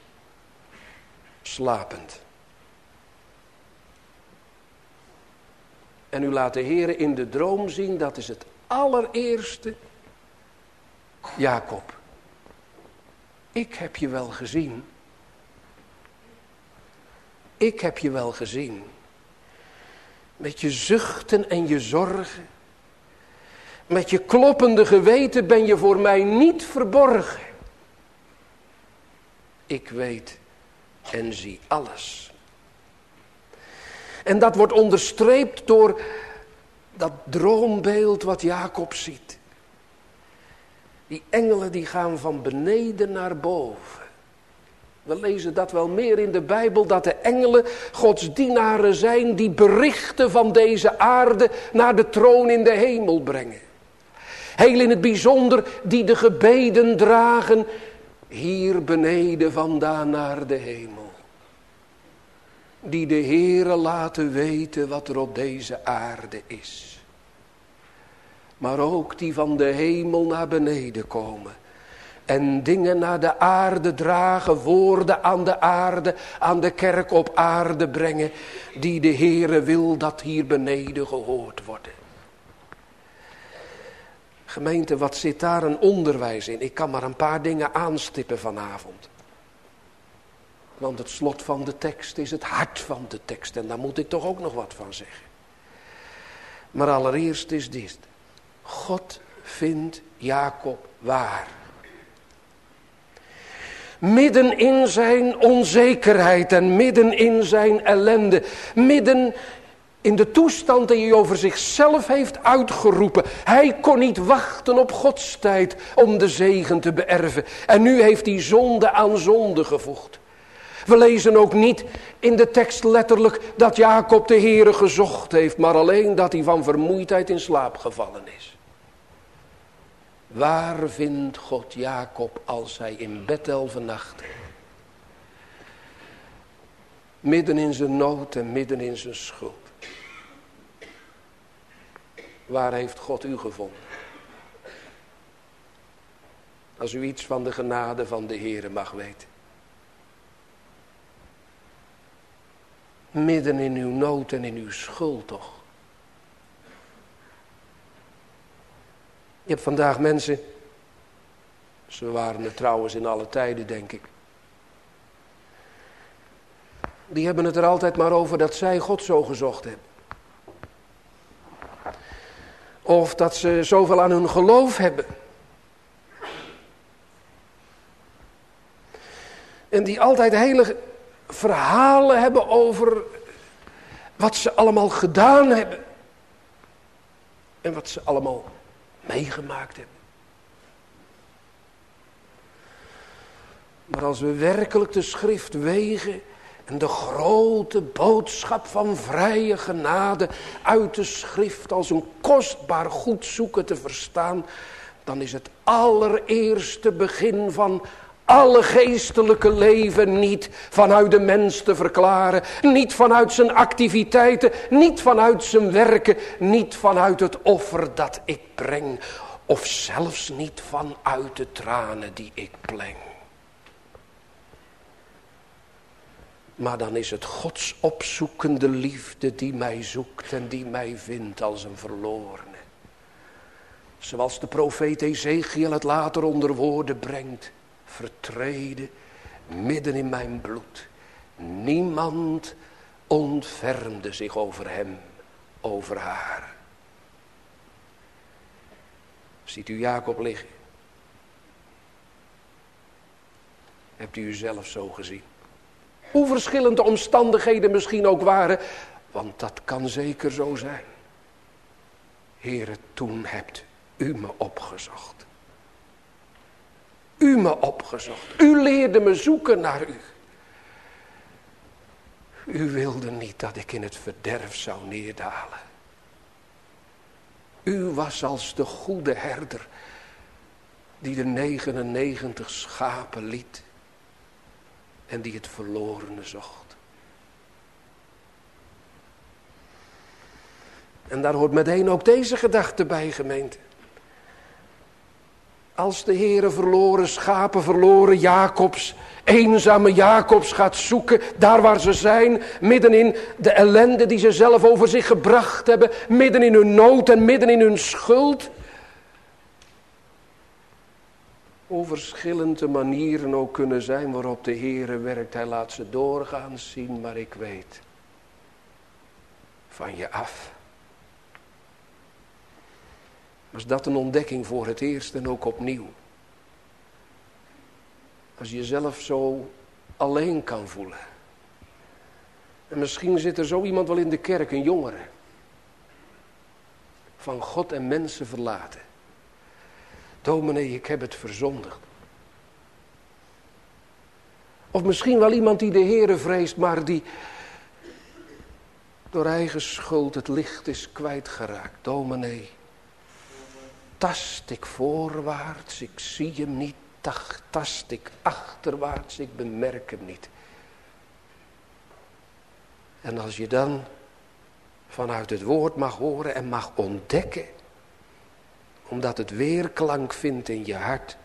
Slapend. En u laat de Heere in de droom zien, dat is het allereerste. Jacob, ik heb je wel gezien. Ik heb je wel gezien. Met je zuchten en je zorgen. Met je kloppende geweten ben je voor mij niet verborgen. Ik weet en zie alles. En dat wordt onderstreept door dat droombeeld wat Jacob ziet. Die engelen die gaan van beneden naar boven. We lezen dat wel meer in de Bijbel, dat de engelen Gods dienaren zijn die berichten van deze aarde naar de troon in de hemel brengen. Heel in het bijzonder die de gebeden dragen hier beneden vandaan naar de hemel. Die de Heere laten weten wat er op deze aarde is. Maar ook die van de hemel naar beneden komen. En dingen naar de aarde dragen, woorden aan de aarde, aan de kerk op aarde brengen. Die de Heere wil dat hier beneden gehoord worden. Gemeente, wat zit daar een onderwijs in? Ik kan maar een paar dingen aanstippen vanavond. Want het slot van de tekst is het hart van de tekst. En daar moet ik toch ook nog wat van zeggen. Maar allereerst is dit. God vindt Jacob waar. Midden in zijn onzekerheid en midden in zijn ellende. Midden in de toestand die hij over zichzelf heeft uitgeroepen. Hij kon niet wachten op Gods tijd om de zegen te beërven. En nu heeft hij zonde aan zonde gevoegd. We lezen ook niet in de tekst letterlijk dat Jacob de Heere gezocht heeft. Maar alleen dat hij van vermoeidheid in slaap gevallen is. Waar vindt God Jacob als hij in Bethel vernachtte? Midden in zijn nood en midden in zijn schuld. Waar heeft God u gevonden? Als u iets van de genade van de Heere mag weten. Midden in uw nood en in uw schuld toch. Je hebt vandaag mensen, ze waren er trouwens in alle tijden denk ik. Die hebben het er altijd maar over dat zij God zo gezocht hebben. Of dat ze zoveel aan hun geloof hebben. En die altijd hele verhalen hebben over wat ze allemaal gedaan hebben. En wat ze allemaal meegemaakt hebben. Maar als we werkelijk de schrift wegen en de grote boodschap van vrije genade uit de schrift als een kostbaar goed zoeken te verstaan, dan is het allereerste begin van alle geestelijke leven niet vanuit de mens te verklaren, niet vanuit zijn activiteiten, niet vanuit zijn werken, niet vanuit het offer dat ik breng, of zelfs niet vanuit de tranen die ik pleng. Maar dan is het Gods opzoekende liefde die mij zoekt en die mij vindt als een verlorene. Zoals de profeet Ezechiel het later onder woorden brengt. Vertreden midden in mijn bloed. Niemand ontfermde zich over hem, over haar. Ziet u Jacob liggen? Hebt u zelf zo gezien? Hoe verschillende omstandigheden misschien ook waren. Want dat kan zeker zo zijn. Heere, toen hebt u me opgezocht. U me opgezocht. U leerde me zoeken naar u. U wilde niet dat ik in het verderf zou neerdalen. U was als de goede herder die de 99 schapen liet en die het verlorene zocht. En daar hoort meteen ook deze gedachte bij, gemeente. Als de Heere verloren schapen, verloren Jacobs, eenzame Jacobs gaat zoeken, daar waar ze zijn, midden in de ellende die ze zelf over zich gebracht hebben, midden in hun nood en midden in hun schuld. Hoe verschillende manieren ook kunnen zijn waarop de Heere werkt. Hij laat ze doorgaans zien, maar ik weet van je af. Was dat een ontdekking voor het eerst en ook opnieuw? Als je jezelf zo alleen kan voelen. En misschien zit er zo iemand wel in de kerk, een jongere. Van God en mensen verlaten. Dominee, ik heb het verzondigd. Of misschien wel iemand die de Heere vreest, maar die door eigen schuld het licht is kwijtgeraakt. Dominee, tast ik voorwaarts, ik zie hem niet. Tast ik achterwaarts, ik bemerk hem niet. En als je dan vanuit het woord mag horen en mag ontdekken, omdat het weerklank vindt in je hart,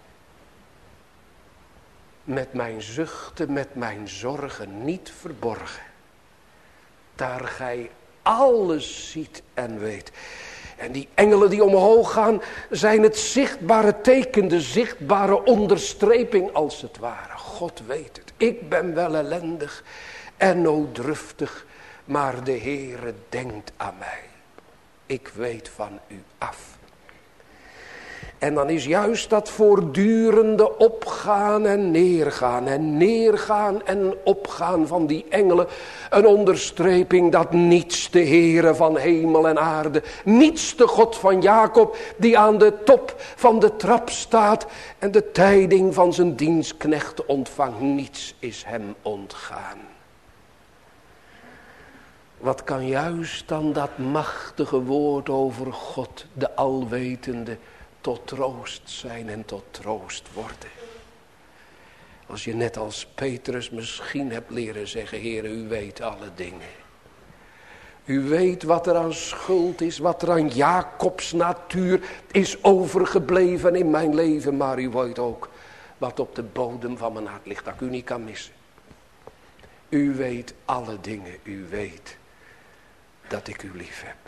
met mijn zuchten, met mijn zorgen niet verborgen, daar gij alles ziet en weet. En die engelen die omhoog gaan, zijn het zichtbare teken, de zichtbare onderstreping als het ware. God weet het. Ik ben wel ellendig en nooddruftig, maar de Heere denkt aan mij. Ik weet van u af. En dan is juist dat voortdurende opgaan en neergaan en opgaan van die engelen een onderstreping dat niets de Heere van hemel en aarde, niets de God van Jacob die aan de top van de trap staat en de tijding van zijn dienstknecht ontvangt, niets is hem ontgaan. Wat kan juist dan dat machtige woord over God, de alwetende, tot troost zijn en tot troost worden. Als je net als Petrus misschien hebt leren zeggen, Heere, u weet alle dingen. U weet wat er aan schuld is, wat er aan Jacobs natuur is overgebleven in mijn leven. Maar u weet ook wat op de bodem van mijn hart ligt, dat ik u niet kan missen. U weet alle dingen, u weet dat ik u lief heb.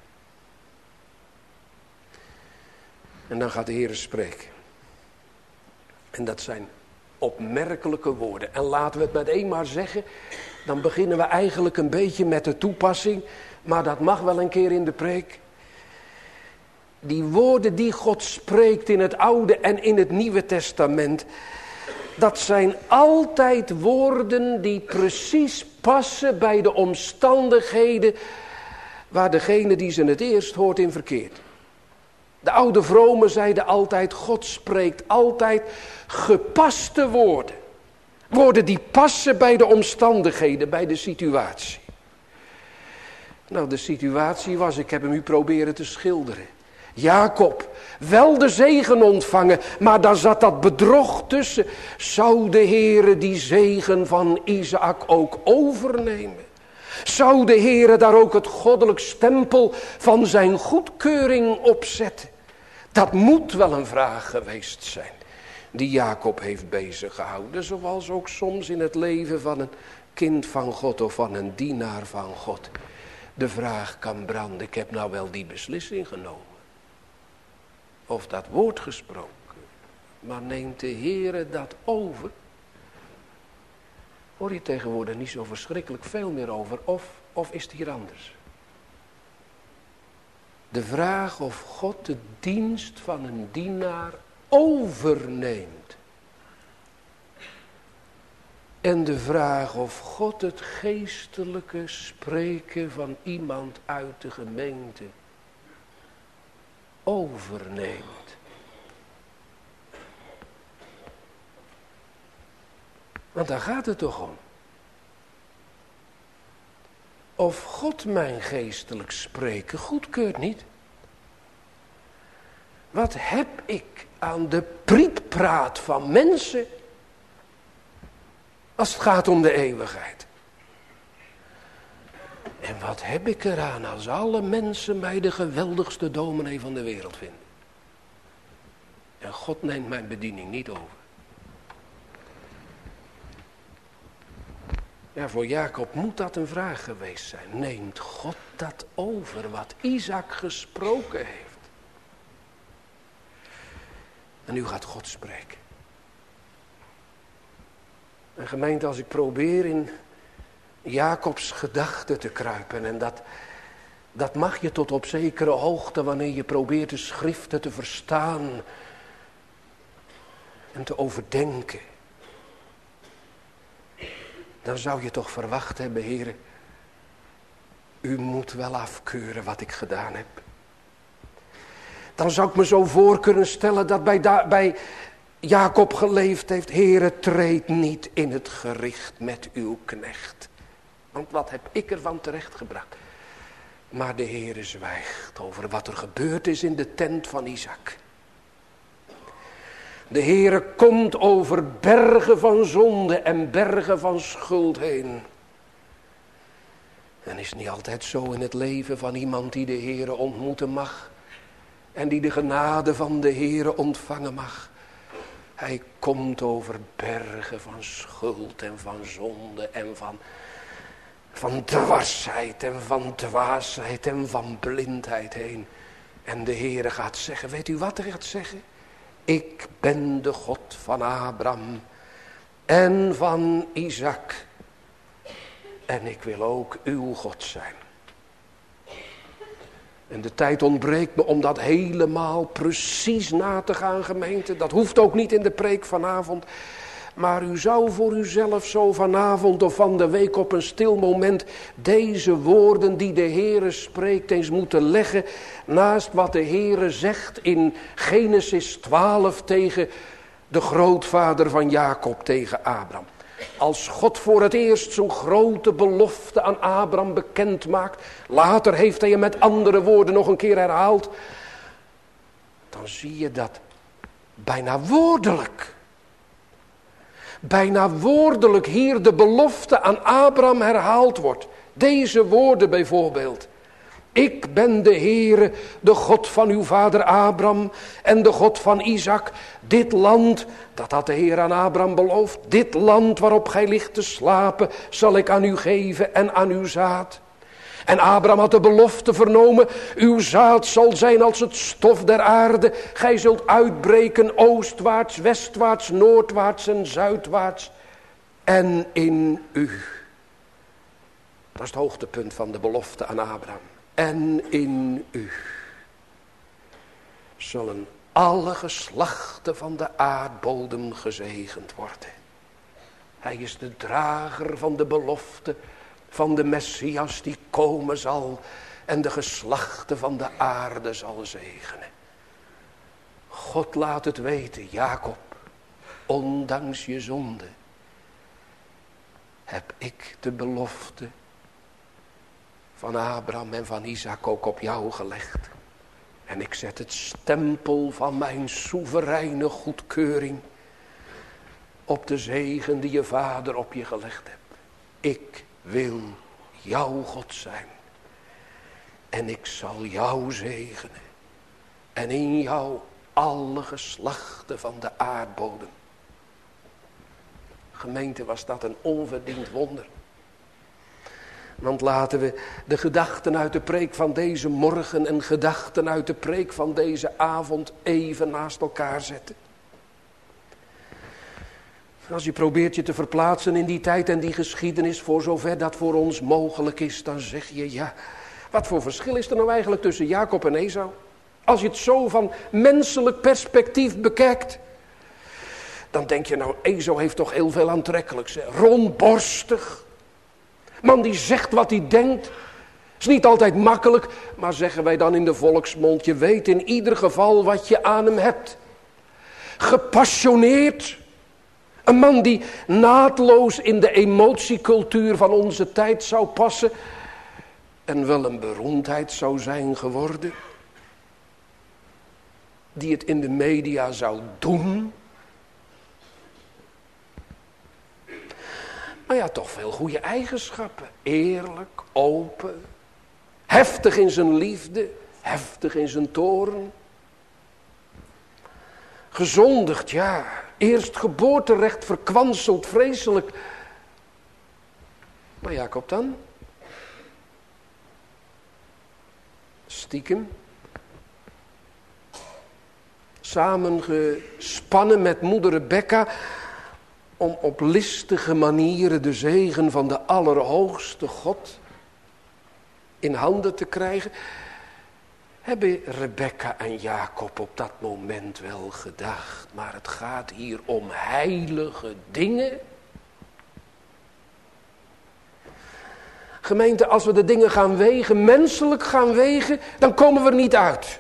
En dan gaat de Heer spreken. En dat zijn opmerkelijke woorden. En laten we het meteen maar zeggen. Dan beginnen we eigenlijk een beetje met de toepassing. Maar dat mag wel een keer in de preek. Die woorden die God spreekt in het Oude en in het Nieuwe Testament. Dat zijn altijd woorden die precies passen bij de omstandigheden waar degene die ze het eerst hoort in verkeert. De oude vromen zeiden altijd, God spreekt altijd gepaste woorden. Woorden die passen bij de omstandigheden, bij de situatie. Nou, de situatie was, ik heb hem u proberen te schilderen. Jacob, wel de zegen ontvangen, maar daar zat dat bedrog tussen. Zou de Heere die zegen van Isaac ook overnemen? Zou de Heere daar ook het goddelijk stempel van zijn goedkeuring op zetten? Dat moet wel een vraag geweest zijn die Jacob heeft bezig gehouden. Zoals ook soms in het leven van een kind van God of van een dienaar van God de vraag kan branden, ik heb nou wel die beslissing genomen. Of dat woord gesproken. Maar neemt de Heere dat over? Hoor je tegenwoordig niet zo verschrikkelijk veel meer over? Of is het hier anders? De vraag of God de dienst van een dienaar overneemt. En de vraag of God het geestelijke spreken van iemand uit de gemeente overneemt. Want daar gaat het toch om. Of God mijn geestelijk spreken goedkeurt niet. Wat heb ik aan de prietpraat van mensen als het gaat om de eeuwigheid? En wat heb ik eraan als alle mensen mij de geweldigste dominee van de wereld vinden? En God neemt mijn bediening niet over. Ja, voor Jacob moet dat een vraag geweest zijn. Neemt God dat over wat Isaac gesproken heeft? En nu gaat God spreken. En gemeente, als ik probeer in Jacobs gedachten te kruipen, en dat mag je tot op zekere hoogte wanneer je probeert de schriften te verstaan en te overdenken. Dan zou je toch verwacht hebben, Heere, u moet wel afkeuren wat ik gedaan heb. Dan zou ik me zo voor kunnen stellen dat bij Jacob geleefd heeft, Heere, treed niet in het gericht met uw knecht. Want wat heb ik ervan terechtgebracht? Maar de Heere zwijgt over wat er gebeurd is in de tent van Isaac. De Heere komt over bergen van zonde en bergen van schuld heen. En is het niet altijd zo in het leven van iemand die de Heere ontmoeten mag. En die de genade van de Heere ontvangen mag. Hij komt over bergen van schuld en van zonde en van dwarsheid en van dwaasheid en van blindheid heen. En de Heere gaat zeggen, weet u wat hij gaat zeggen? Ik ben de God van Abraham en van Isaac. En ik wil ook uw God zijn. En de tijd ontbreekt me om dat helemaal precies na te gaan, gemeente. Dat hoeft ook niet in de preek vanavond. Maar u zou voor uzelf zo vanavond of van de week op een stil moment deze woorden die de Heere spreekt eens moeten leggen naast wat de Heere zegt in Genesis 12 tegen de grootvader van Jacob, tegen Abraham. Als God voor het eerst zo'n grote belofte aan Abraham bekend maakt, later heeft hij hem met andere woorden nog een keer herhaald, dan zie je dat bijna woordelijk hier de belofte aan Abraham herhaald wordt. Deze woorden bijvoorbeeld. Ik ben de Heere, de God van uw vader Abraham en de God van Isaac. Dit land, dat had de Heer aan Abraham beloofd. Dit land waarop gij ligt te slapen, zal ik aan u geven en aan uw zaad. En Abraham had de belofte vernomen, uw zaad zal zijn als het stof der aarde. Gij zult uitbreken oostwaarts, westwaarts, noordwaarts en zuidwaarts. En in u. Dat is het hoogtepunt van de belofte aan Abraham. En in u zullen alle geslachten van de aardbodem gezegend worden. Hij is de drager van de belofte van de Messias die komen zal en de geslachten van de aarde zal zegenen. God laat het weten, Jacob, ondanks je zonde heb ik de belofte van Abraham en van Isaac ook op jou gelegd. En ik zet het stempel van mijn soevereine goedkeuring op de zegen die je vader op je gelegd hebt. Ik wil jouw God zijn. En ik zal jou zegenen. En in jou alle geslachten van de aardbodem. Gemeente, was dat een onverdiend wonder. Want laten we de gedachten uit de preek van deze morgen en gedachten uit de preek van deze avond even naast elkaar zetten. Als je probeert je te verplaatsen in die tijd en die geschiedenis voor zover dat voor ons mogelijk is, dan zeg je ja, wat voor verschil is er nou eigenlijk tussen Jacob en Esau? Als je het zo van menselijk perspectief bekijkt, dan denk je nou, Esau heeft toch heel veel aantrekkelijks. Hè? Rondborstig. Man die zegt wat hij denkt. Is niet altijd makkelijk, maar zeggen wij dan in de volksmond, je weet in ieder geval wat je aan hem hebt. Gepassioneerd. Een man die naadloos in de emotiecultuur van onze tijd zou passen. En wel een beroemdheid zou zijn geworden. Die het in de media zou doen. Maar ja, toch veel goede eigenschappen. Eerlijk, open. Heftig in zijn liefde. Heftig in zijn toorn. Gezondigd, ja. Eerst geboorterecht verkwanseld, vreselijk. Maar Jacob dan? Stiekem. Samengespannen met moeder Rebecca om op listige manieren de zegen van de Allerhoogste God in handen te krijgen. Hebben Rebecca en Jacob op dat moment wel gedacht, maar het gaat hier om heilige dingen. Gemeente, als we de dingen gaan wegen, menselijk gaan wegen, dan komen we er niet uit.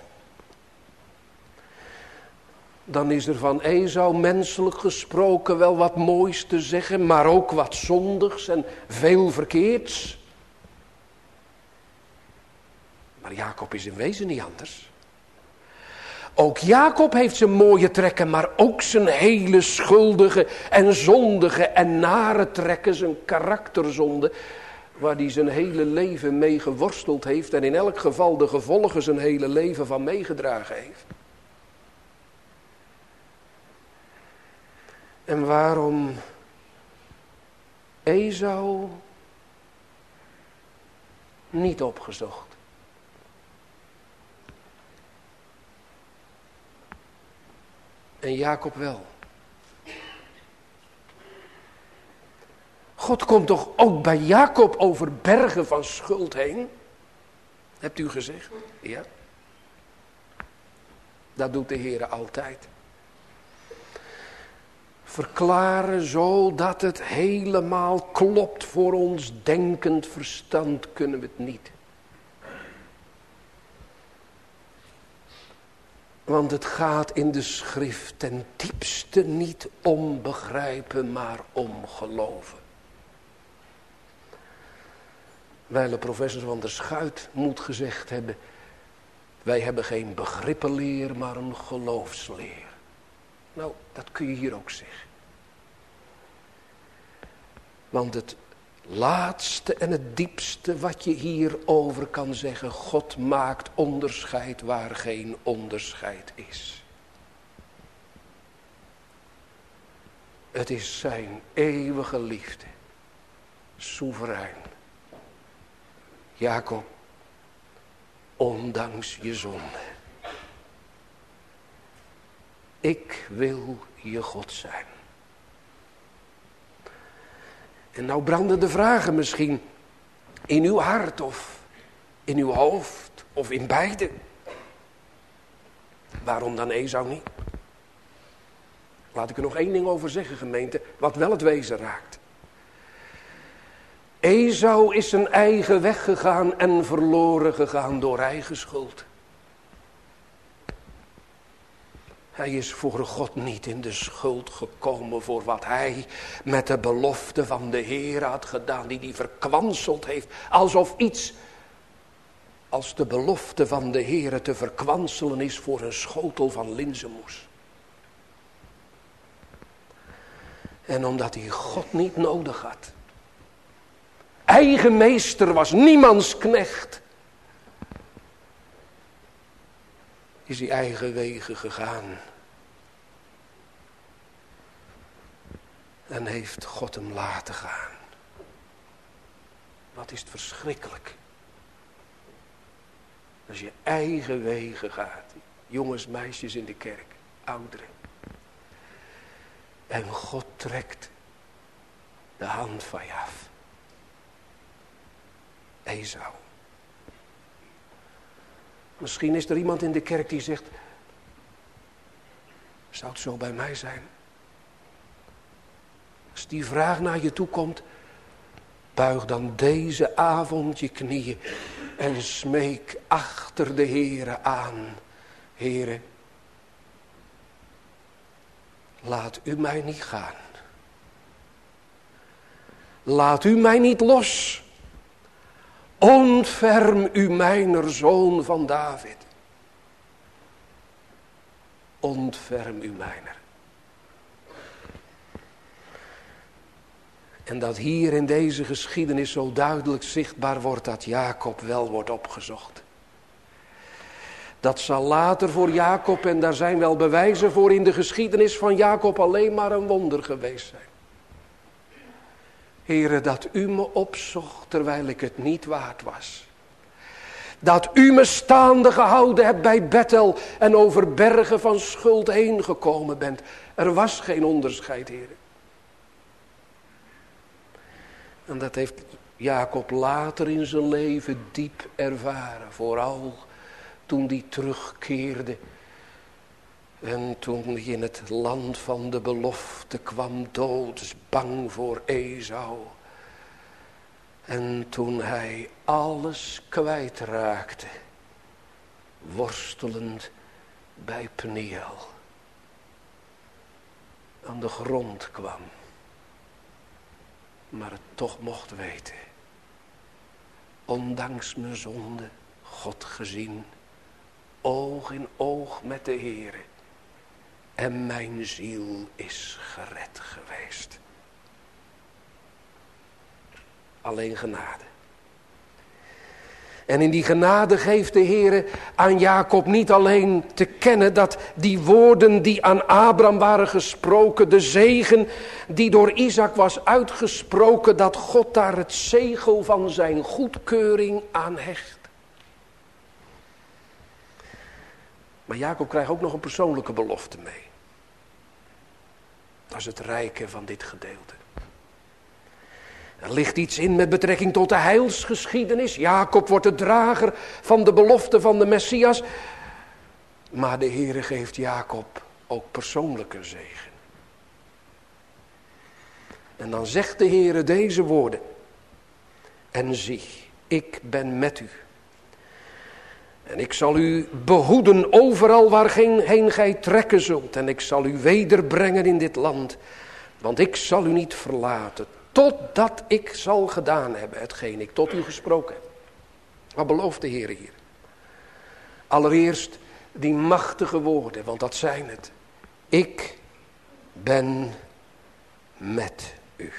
Dan is er van Esau menselijk gesproken wel wat moois te zeggen, maar ook wat zondigs en veel verkeerds. Maar Jacob is in wezen niet anders. Ook Jacob heeft zijn mooie trekken, maar ook zijn hele schuldige en zondige en nare trekken, zijn karakterzonde, waar hij zijn hele leven mee geworsteld heeft en in elk geval de gevolgen zijn hele leven van meegedragen heeft. En waarom Esau niet opgezocht? En Jacob wel. God komt toch ook bij Jacob over bergen van schuld heen? Hebt u gezegd? Ja. Dat doet de Heer altijd. Verklaren zo dat het helemaal klopt voor ons denkend verstand kunnen we het niet. Want het gaat in de schrift ten diepste niet om begrijpen, maar om geloven. Wijle professor van der Schuit moet gezegd hebben, wij hebben geen begrippenleer, maar een geloofsleer. Nou, dat kun je hier ook zeggen. Want het laatste en het diepste wat je hierover kan zeggen, God maakt onderscheid waar geen onderscheid is. Het is zijn eeuwige liefde, soeverein. Jacob, ondanks je zonde. Ik wil je God zijn. En nou branden de vragen misschien in uw hart of in uw hoofd of in beide. Waarom dan Esau niet? Laat ik er nog één ding over zeggen, gemeente, wat wel het wezen raakt. Esau is zijn eigen weg gegaan en verloren gegaan door eigen schuld. Hij is voor God niet in de schuld gekomen voor wat hij met de belofte van de Heer had gedaan, die hij verkwanseld heeft. Alsof iets als de belofte van de Heer te verkwanselen is voor een schotel van linzenmoes. En omdat hij God niet nodig had. Eigen meester was, niemands knecht. Is hij eigen wegen gegaan. En heeft God hem laten gaan. Wat is het verschrikkelijk. Als je eigen wegen gaat. Jongens, meisjes in de kerk. Ouderen. En God trekt de hand van je af. Esau. Misschien is er iemand in de kerk die zegt, zou het zo bij mij zijn? Als die vraag naar je toe komt, buig dan deze avond je knieën en smeek achter de Heere aan. Heere, laat u mij niet gaan. Laat u mij niet los. Ontferm u mijner zoon van David. Ontferm u mijner. En dat hier in deze geschiedenis zo duidelijk zichtbaar wordt dat Jacob wel wordt opgezocht. Dat zal later voor Jacob, en daar zijn wel bewijzen voor in de geschiedenis van Jacob, alleen maar een wonder geweest zijn. Heere, dat u me opzocht terwijl ik het niet waard was. Dat u me staande gehouden hebt bij Bethel en over bergen van schuld heen gekomen bent. Er was geen onderscheid, Heere. En dat heeft Jacob later in zijn leven diep ervaren. Vooral toen hij terugkeerde. En toen hij in het land van de belofte kwam, doodsbang voor Esau. En toen hij alles kwijtraakte, worstelend bij Peniel, aan de grond kwam. Maar het toch mocht weten, ondanks mijn zonde, God gezien, oog in oog met de Heere. En mijn ziel is gered geweest. Alleen genade. En in die genade geeft de Heere aan Jacob niet alleen te kennen dat die woorden die aan Abraham waren gesproken, de zegen die door Isaac was uitgesproken, dat God daar het zegel van zijn goedkeuring aan hecht. Maar Jacob krijgt ook nog een persoonlijke belofte mee. Dat is het rijke van dit gedeelte. Er ligt iets in met betrekking tot de heilsgeschiedenis. Jacob wordt de drager van de belofte van de Messias. Maar de Heere geeft Jacob ook persoonlijke zegen. En dan zegt de Heere deze woorden. En zie, ik ben met u. En ik zal u behoeden overal waarheen gij trekken zult. En ik zal u wederbrengen in dit land. Want ik zal u niet verlaten. Totdat ik zal gedaan hebben hetgeen ik tot u gesproken heb. Wat belooft de Heer hier? Allereerst die machtige woorden, want dat zijn het. Ik ben met u.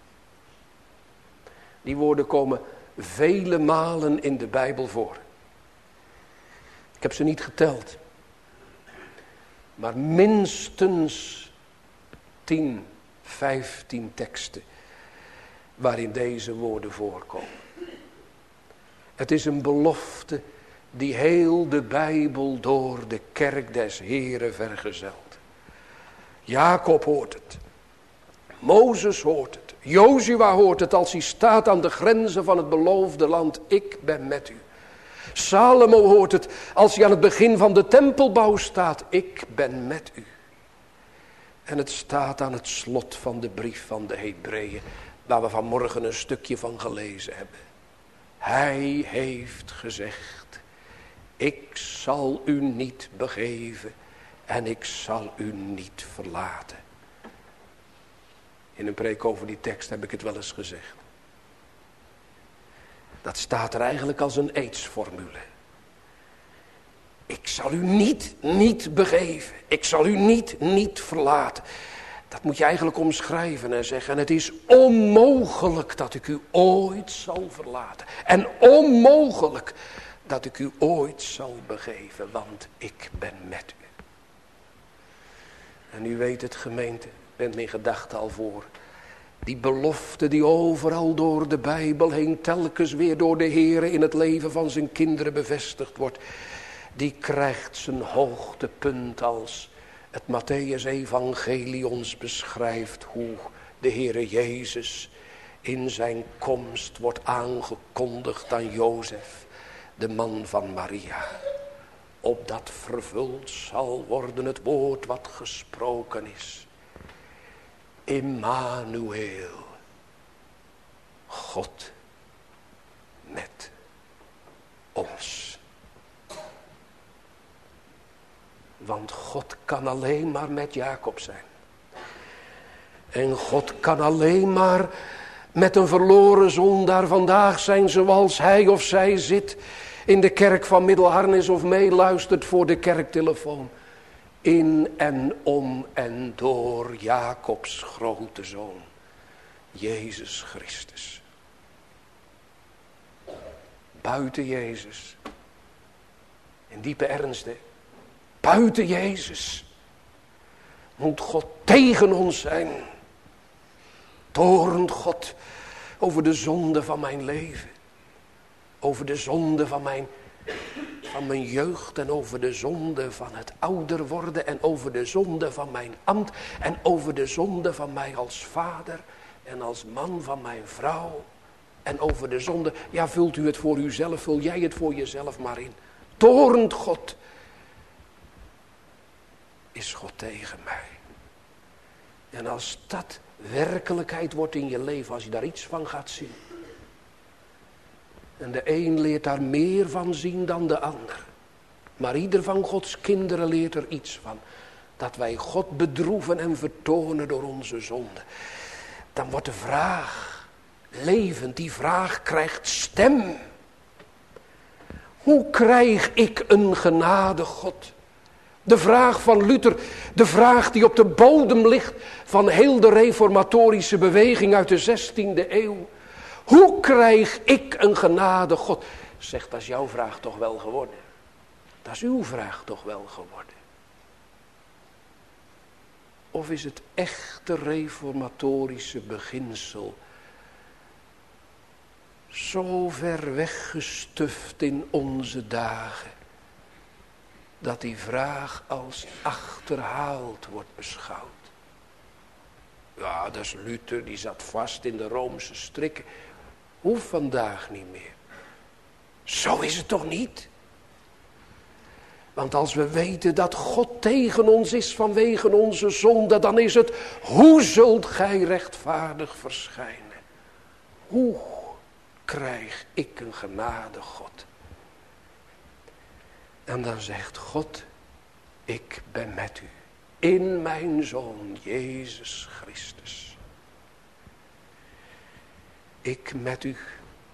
Die woorden komen vele malen in de Bijbel voor. Ik heb ze niet geteld. Maar minstens 10, 15 teksten waarin deze woorden voorkomen. Het is een belofte die heel de Bijbel door de kerk des Heren vergezelt. Jacob hoort het. Mozes hoort het. Jozua hoort het als hij staat aan de grenzen van het beloofde land. Ik ben met u. Salomo hoort het als hij aan het begin van de tempelbouw staat. Ik ben met u. En het staat aan het slot van de brief van de Hebreeën, waar we vanmorgen een stukje van gelezen hebben. Hij heeft gezegd, ik zal u niet begeven en ik zal u niet verlaten. In een preek over die tekst heb ik het wel eens gezegd. Dat staat er eigenlijk als een eedsformule. Ik zal u niet begeven. Ik zal u niet verlaten. Dat moet je eigenlijk omschrijven en zeggen. En het is onmogelijk dat ik u ooit zal verlaten. En onmogelijk dat ik u ooit zal begeven. Want ik ben met u. En u weet het, gemeente. Bent mijn gedachten al voor. Die belofte die overal door de Bijbel heen telkens weer door de Heer in het leven van zijn kinderen bevestigd wordt. Die krijgt zijn hoogtepunt als het Mattheüs-evangelie ons beschrijft hoe de Heere Jezus in zijn komst wordt aangekondigd aan Jozef, de man van Maria. Opdat vervuld zal worden het woord wat gesproken is. Immanuel, God met ons. Want God kan alleen maar met Jacob zijn. En God kan alleen maar met een verloren zondaar vandaag zijn zoals hij of zij zit in de kerk van Middelharnis of meeluistert voor de kerktelefoon. In en om en door Jacobs grote zoon, Jezus Christus. Buiten Jezus, in diepe ernst, buiten Jezus moet God tegen ons zijn. Torent God over de zonde van mijn leven. Over de zonde van mijn jeugd en over de zonde van het ouder worden en over de zonde van mijn ambt en over de zonde van mij als vader en als man van mijn vrouw en over de zonde, ja, vult u het voor uzelf, vul jij het voor jezelf maar in. Torent God is God tegen mij. En als dat werkelijkheid wordt in je leven, als je daar iets van gaat zien. En de een leert daar meer van zien dan de ander. Maar ieder van Gods kinderen leert er iets van. Dat wij God bedroeven en vertonen door onze zonde. Dan wordt de vraag levend. Die vraag krijgt stem. Hoe krijg ik een genade God? De vraag van Luther, de vraag die op de bodem ligt van heel de reformatorische beweging uit de 16e eeuw. Hoe krijg ik een genade God? Zeg, dat is jouw vraag toch wel geworden. Dat is uw vraag toch wel geworden. Of is het echte reformatorische beginsel zo ver weggestuft in onze dagen, dat die vraag als achterhaald wordt beschouwd? Ja, dat is Luther, die zat vast in de Roomse strikken. Hoeft vandaag niet meer. Zo is het toch niet? Want als we weten dat God tegen ons is vanwege onze zonde, dan is het, hoe zult gij rechtvaardig verschijnen? Hoe krijg ik een genade God? En dan zegt God, ik ben met u. In mijn Zoon, Jezus Christus. Ik met u.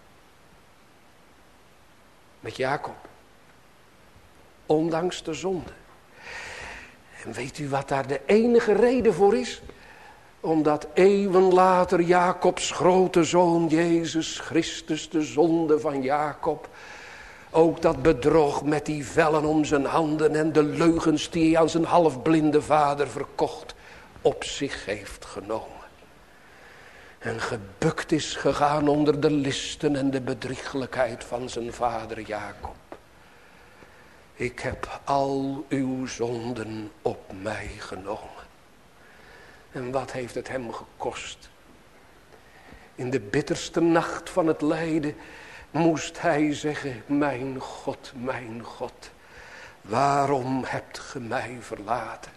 Met Jacob. Ondanks de zonde. En weet u wat daar de enige reden voor is? Omdat eeuwen later Jacobs grote zoon, Jezus Christus, de zonde van Jacob, ook dat bedrog met die vellen om zijn handen en de leugens die hij aan zijn halfblinde vader verkocht, op zich heeft genomen. En gebukt is gegaan onder de listen en de bedrieglijkheid van zijn vader Jacob. Ik heb al uw zonden op mij genomen. En wat heeft het hem gekost? In de bitterste nacht van het lijden moest hij zeggen, mijn God, waarom hebt ge mij verlaten?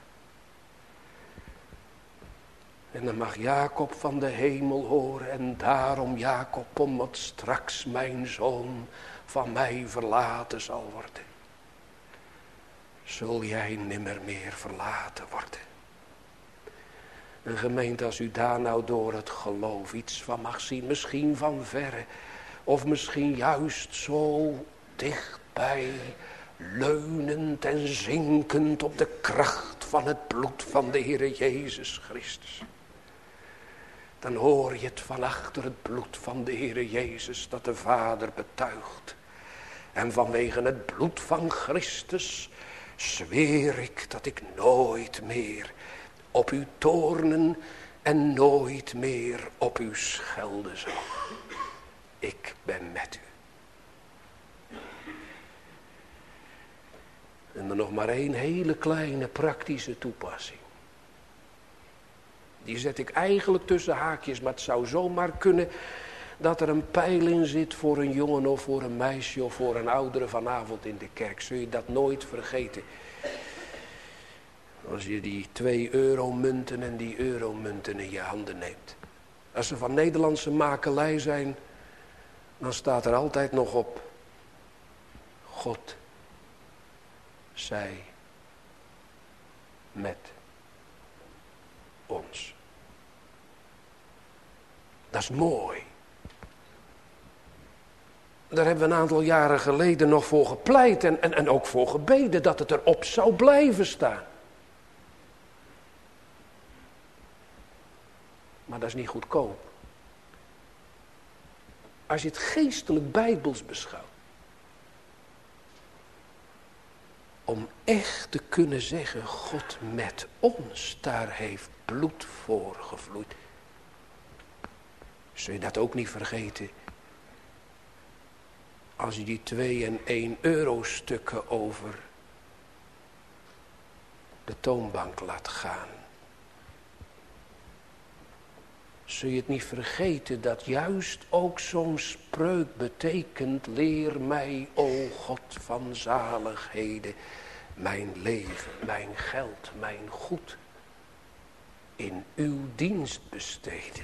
En dan mag Jacob van de hemel horen, en daarom Jacob, omdat straks mijn zoon van mij verlaten zal worden, zul jij nimmer meer verlaten worden. Een gemeente, als u daar nou door het geloof iets van mag zien, misschien van verre, of misschien juist zo dichtbij, leunend en zinkend op de kracht van het bloed van de Heere Jezus Christus. Dan hoor je het van achter het bloed van de Heere Jezus dat de Vader betuigt. En vanwege het bloed van Christus zweer ik dat ik nooit meer op u toornen en nooit meer op u schelden zal. Ik ben met u. En dan nog maar één hele kleine praktische toepassing. Die zet ik eigenlijk tussen haakjes, maar het zou zomaar kunnen dat er een pijl in zit voor een jongen of voor een meisje of voor een oudere vanavond in de kerk. Zul je dat nooit vergeten. Als je die 2 euromunten en die euromunten in je handen neemt. Als ze van Nederlandse makelij zijn, dan staat er altijd nog op: God zij met ons. Dat is mooi. Daar hebben we een aantal jaren geleden nog voor gepleit en ook voor gebeden dat het erop zou blijven staan. Maar dat is niet goedkoop. Als je het geestelijk bijbels beschouwt. Om echt te kunnen zeggen, God met ons, daar heeft bloed voor gevloeid. Zul je dat ook niet vergeten? Als je die 2 en 1 euro stukken over de toonbank laat gaan. Zul je het niet vergeten dat juist ook zo'n spreuk betekent: leer mij, o God van zaligheden, mijn leven, mijn geld, mijn goed in uw dienst besteden.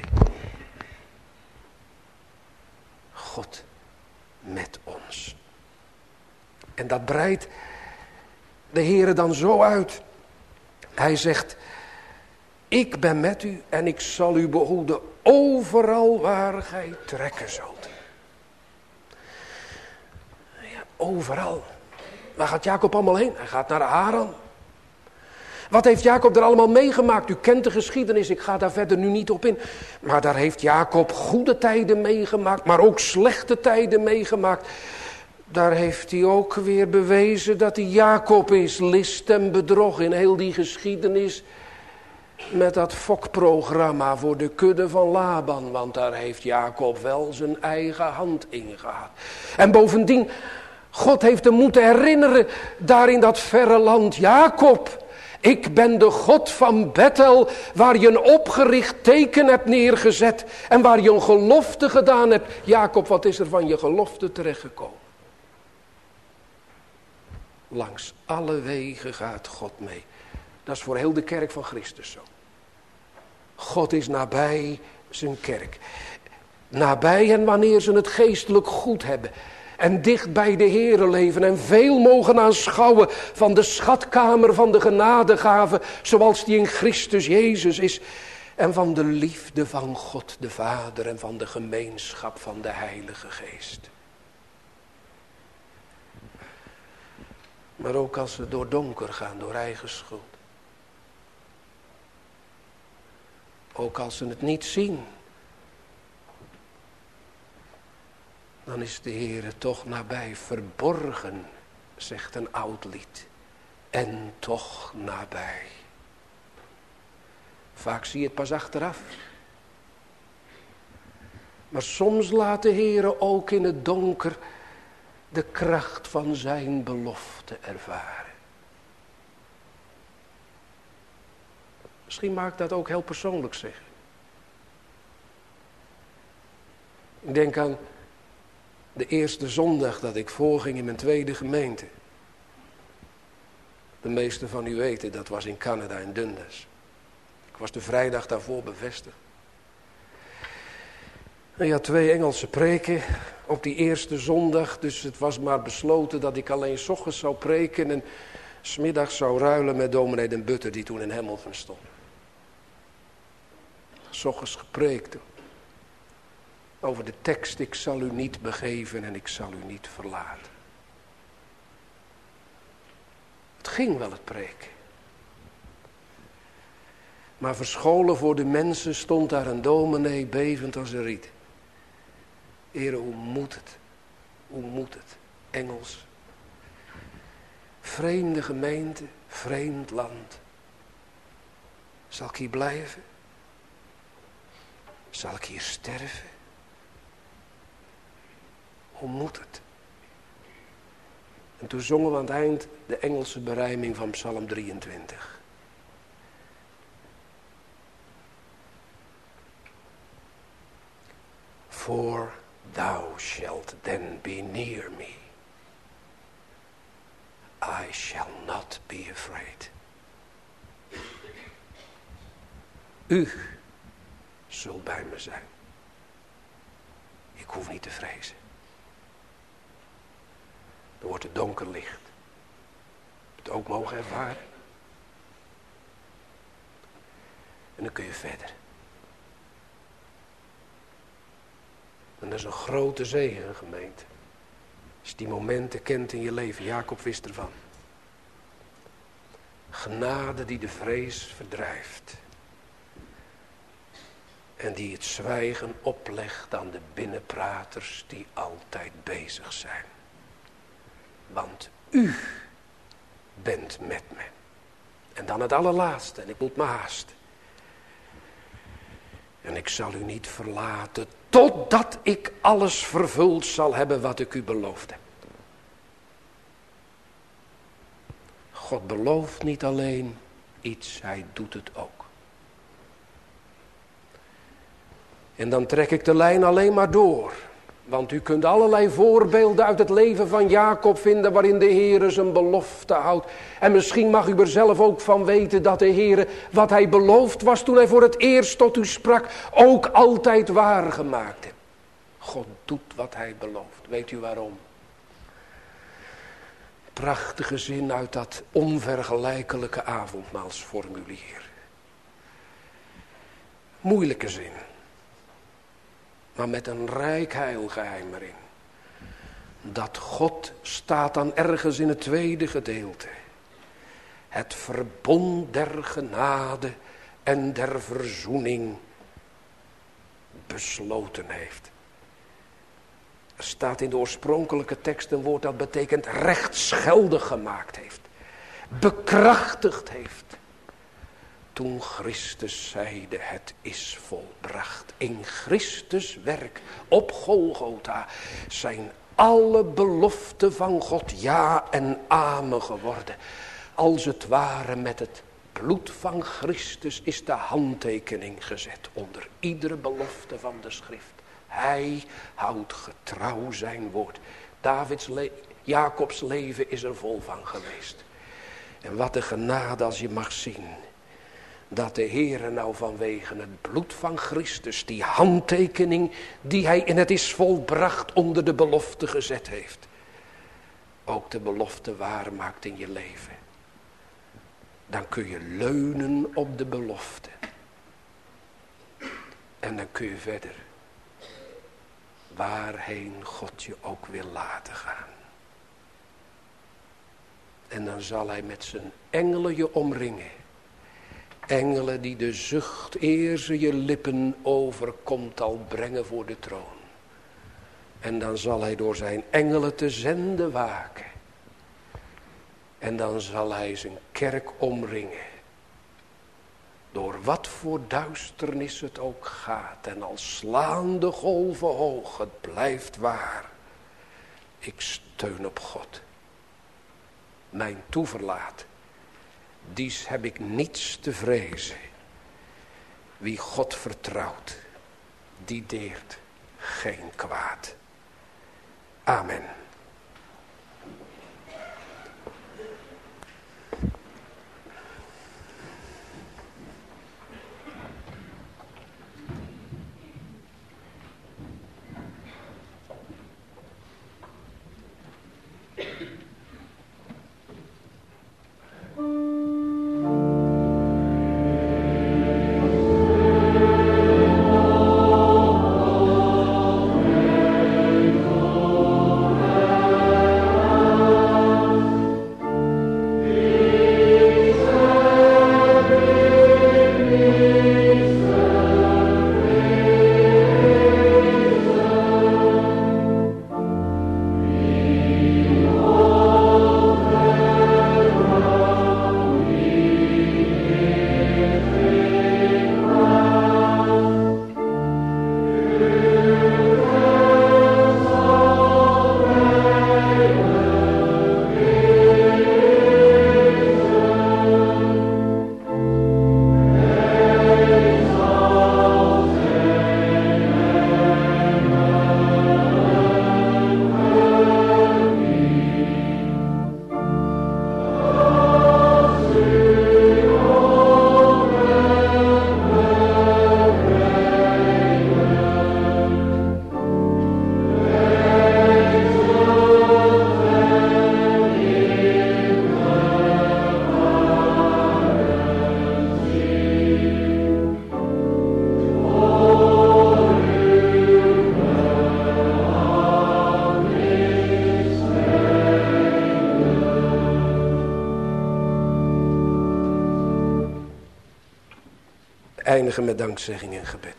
God met ons. En dat breidt de Heere dan zo uit. Hij zegt: ik ben met u en ik zal u behoeden overal waar gij trekken zult. Ja, overal. Waar gaat Jacob allemaal heen? Hij gaat naar Haran. Wat heeft Jacob er allemaal meegemaakt? U kent de geschiedenis, ik ga daar verder nu niet op in. Maar daar heeft Jacob goede tijden meegemaakt, maar ook slechte tijden meegemaakt. Daar heeft hij ook weer bewezen dat hij Jacob is. List en bedrog in heel die geschiedenis. Met dat fokprogramma voor de kudde van Laban. Want daar heeft Jacob wel zijn eigen hand in gehad. En bovendien, God heeft hem moeten herinneren daar in dat verre land. Jacob, ik ben de God van Bethel, waar je een opgericht teken hebt neergezet. En waar je een gelofte gedaan hebt. Jacob, wat is er van je gelofte terechtgekomen? Langs alle wegen gaat God mee. Dat is voor heel de kerk van Christus zo. God is nabij zijn kerk. Nabij hen wanneer ze het geestelijk goed hebben. En dicht bij de Heere leven. En veel mogen aanschouwen van de schatkamer van de genadegave. Zoals die in Christus Jezus is. En van de liefde van God de Vader. En van de gemeenschap van de Heilige Geest. Maar ook als ze door donker gaan, door eigen schuld. Ook als ze het niet zien. Dan is de Heere toch nabij. Verborgen, zegt een oud lied. En toch nabij. Vaak zie je het pas achteraf. Maar soms laat de Heere ook in het donker de kracht van zijn belofte ervaren. Misschien mag ik dat ook heel persoonlijk zeggen. Ik denk aan De eerste zondag dat ik voorging in mijn tweede gemeente. De meesten van u weten, dat was in Canada, in Dundas. Ik was de vrijdag daarvoor bevestigd. En je had 2 Engelse preken op die eerste zondag. Dus het was maar besloten dat ik alleen 's ochtends zou preken. En 's middags zou ruilen met dominee Den Butter, die toen in Hamilton stond. 's Ochtends gepreekt. Over de tekst, ik zal u niet begeven en ik zal u niet verlaten. Het ging wel, het preken. Maar verscholen voor de mensen stond daar een dominee bevend als een riet. Heere, hoe moet het? Hoe moet het? Engels. Vreemde gemeente, vreemd land. Zal ik hier blijven? Zal ik hier sterven? Hoe moet het? En toen zongen we aan het eind de Engelse berijming van Psalm 23. For thou shalt then be near me. I shall not be afraid. U zult bij me zijn. Ik hoef niet te vrezen. Dan wordt het donker licht. Het ook mogen ervaren. En dan kun je verder. En dat is een grote zegen, gemeente. Als je die momenten kent in je leven. Jacob wist ervan. Genade die de vrees verdrijft. En die het zwijgen oplegt aan de binnenpraters die altijd bezig zijn. Want u bent met me. En dan het allerlaatste, en ik moet me haasten. En ik zal u niet verlaten totdat ik alles vervuld zal hebben wat ik u beloofd heb. God belooft niet alleen iets, hij doet het ook. En dan trek ik de lijn alleen maar door. Want u kunt allerlei voorbeelden uit het leven van Jacob vinden waarin de Heere zijn belofte houdt. En misschien mag u er zelf ook van weten dat de Heere wat hij beloofd was toen hij voor het eerst tot u sprak, ook altijd waargemaakt heeft. God doet wat hij belooft. Weet u waarom? Prachtige zin uit dat onvergelijkelijke avondmaalsformulier. Moeilijke zin. Maar met een rijk heilgeheim erin. Dat God staat dan ergens in het tweede gedeelte. Het verbond der genade en der verzoening besloten heeft. Er staat in de oorspronkelijke tekst een woord dat betekent rechtsgeldig gemaakt heeft. Bekrachtigd heeft. Toen Christus zeide, het is volbracht. In Christus werk op Golgotha zijn alle beloften van God ja en amen geworden. Als het ware met het bloed van Christus is de handtekening gezet onder iedere belofte van de schrift. Hij houdt getrouw zijn woord. Jacobs leven is er vol van geweest. En wat een genade als je mag zien. Dat de Heere nou vanwege het bloed van Christus, die handtekening die hij in het is volbracht onder de belofte gezet heeft. Ook de belofte waar maakt in je leven. Dan kun je leunen op de belofte. En dan kun je verder. Waarheen God je ook wil laten gaan. En dan zal hij met zijn engelen je omringen. Engelen die de zucht eer ze je lippen overkomt al brengen voor de troon. En dan zal hij door zijn engelen te zenden waken. En dan zal hij zijn kerk omringen. Door wat voor duisternis het ook gaat. En al slaan de golven hoog, het blijft waar. Ik steun op God. Mijn toeverlaat. Dies heb ik niets te vrezen. Wie God vertrouwt, die deert geen kwaad. Amen. Eindigen met dankzegging en gebed.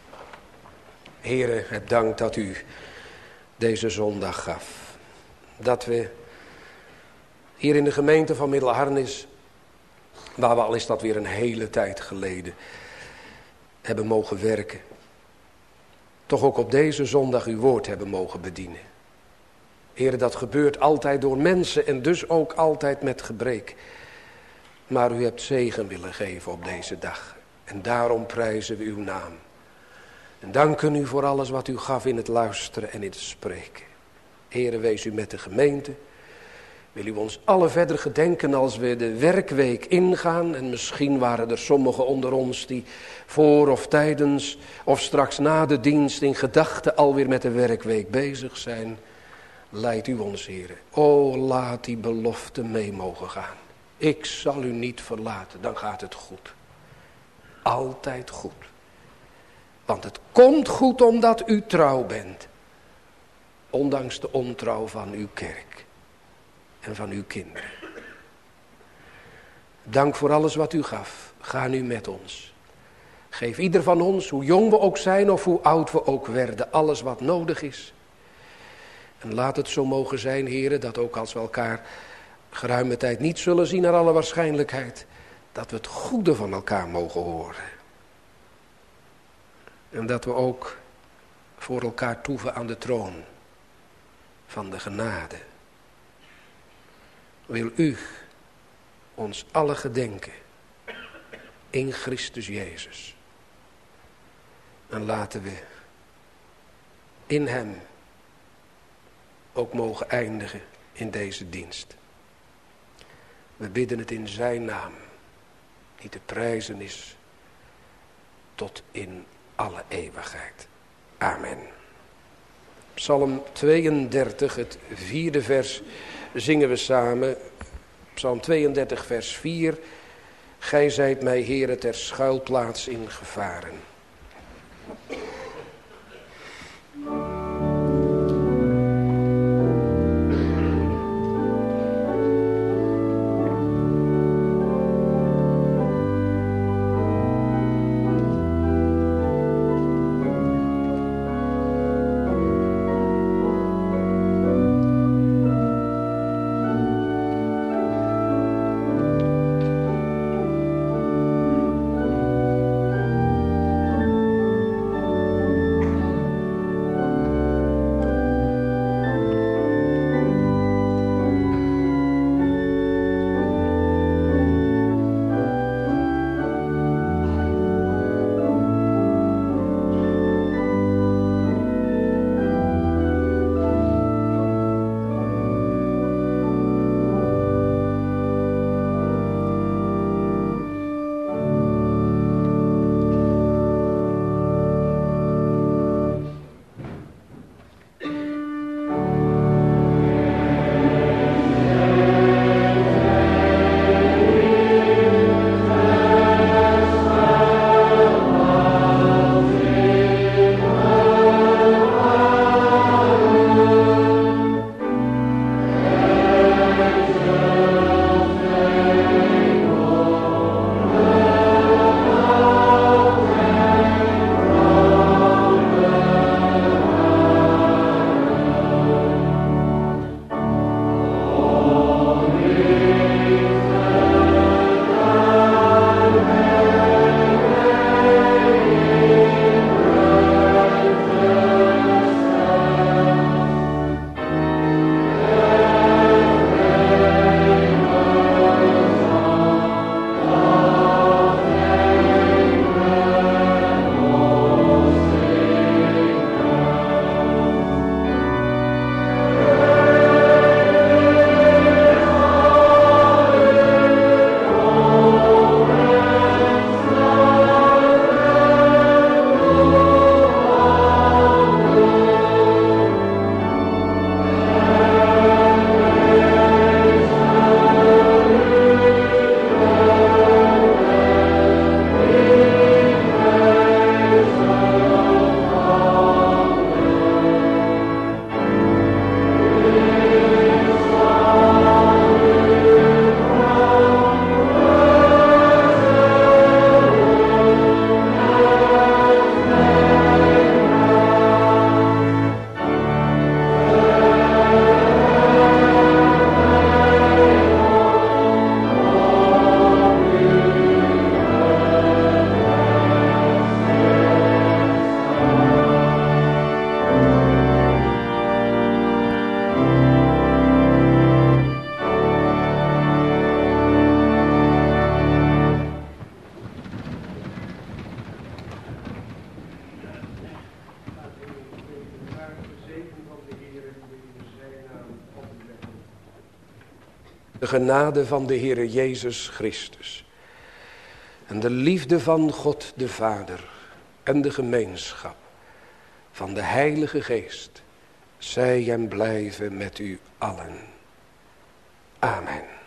Heere, het dank dat u deze zondag gaf. Dat we hier in de gemeente van Middelharnis, waar we al is dat weer een hele tijd geleden, hebben mogen werken. Toch ook op deze zondag uw woord hebben mogen bedienen. Heere, dat gebeurt altijd door mensen en dus ook altijd met gebrek. Maar u hebt zegen willen geven op deze dag. En daarom prijzen we uw naam. En danken u voor alles wat u gaf in het luisteren en in het spreken. Heere, wees u met de gemeente. Wil u ons alle verder gedenken als we de werkweek ingaan. En misschien waren er sommigen onder ons die voor of tijdens of straks na de dienst in gedachten alweer met de werkweek bezig zijn. Leid u ons, Heere. O, laat die belofte mee mogen gaan. Ik zal u niet verlaten, dan gaat het goed. Altijd goed. Want het komt goed omdat u trouw bent. Ondanks de ontrouw van uw kerk. En van uw kinderen. Dank voor alles wat u gaf. Ga nu met ons. Geef ieder van ons, hoe jong we ook zijn of hoe oud we ook werden, alles wat nodig is. En laat het zo mogen zijn, heren, dat ook als we elkaar geruime tijd niet zullen zien naar alle waarschijnlijkheid, dat we het goede van elkaar mogen horen. En dat we ook voor elkaar toeven aan de troon van de genade. Wil u ons alle gedenken in Christus Jezus. En laten we in hem ook mogen eindigen in deze dienst. We bidden het in zijn naam, die te prijzen is tot in alle eeuwigheid. Amen. Psalm 32, het 4e vers, zingen we samen. Psalm 32, vers 4. Gij zijt mij, Heere, ter schuilplaats in gevaren. De genade van de Heere Jezus Christus en de liefde van God de Vader en de gemeenschap van de Heilige Geest zij en blijven met u allen. Amen.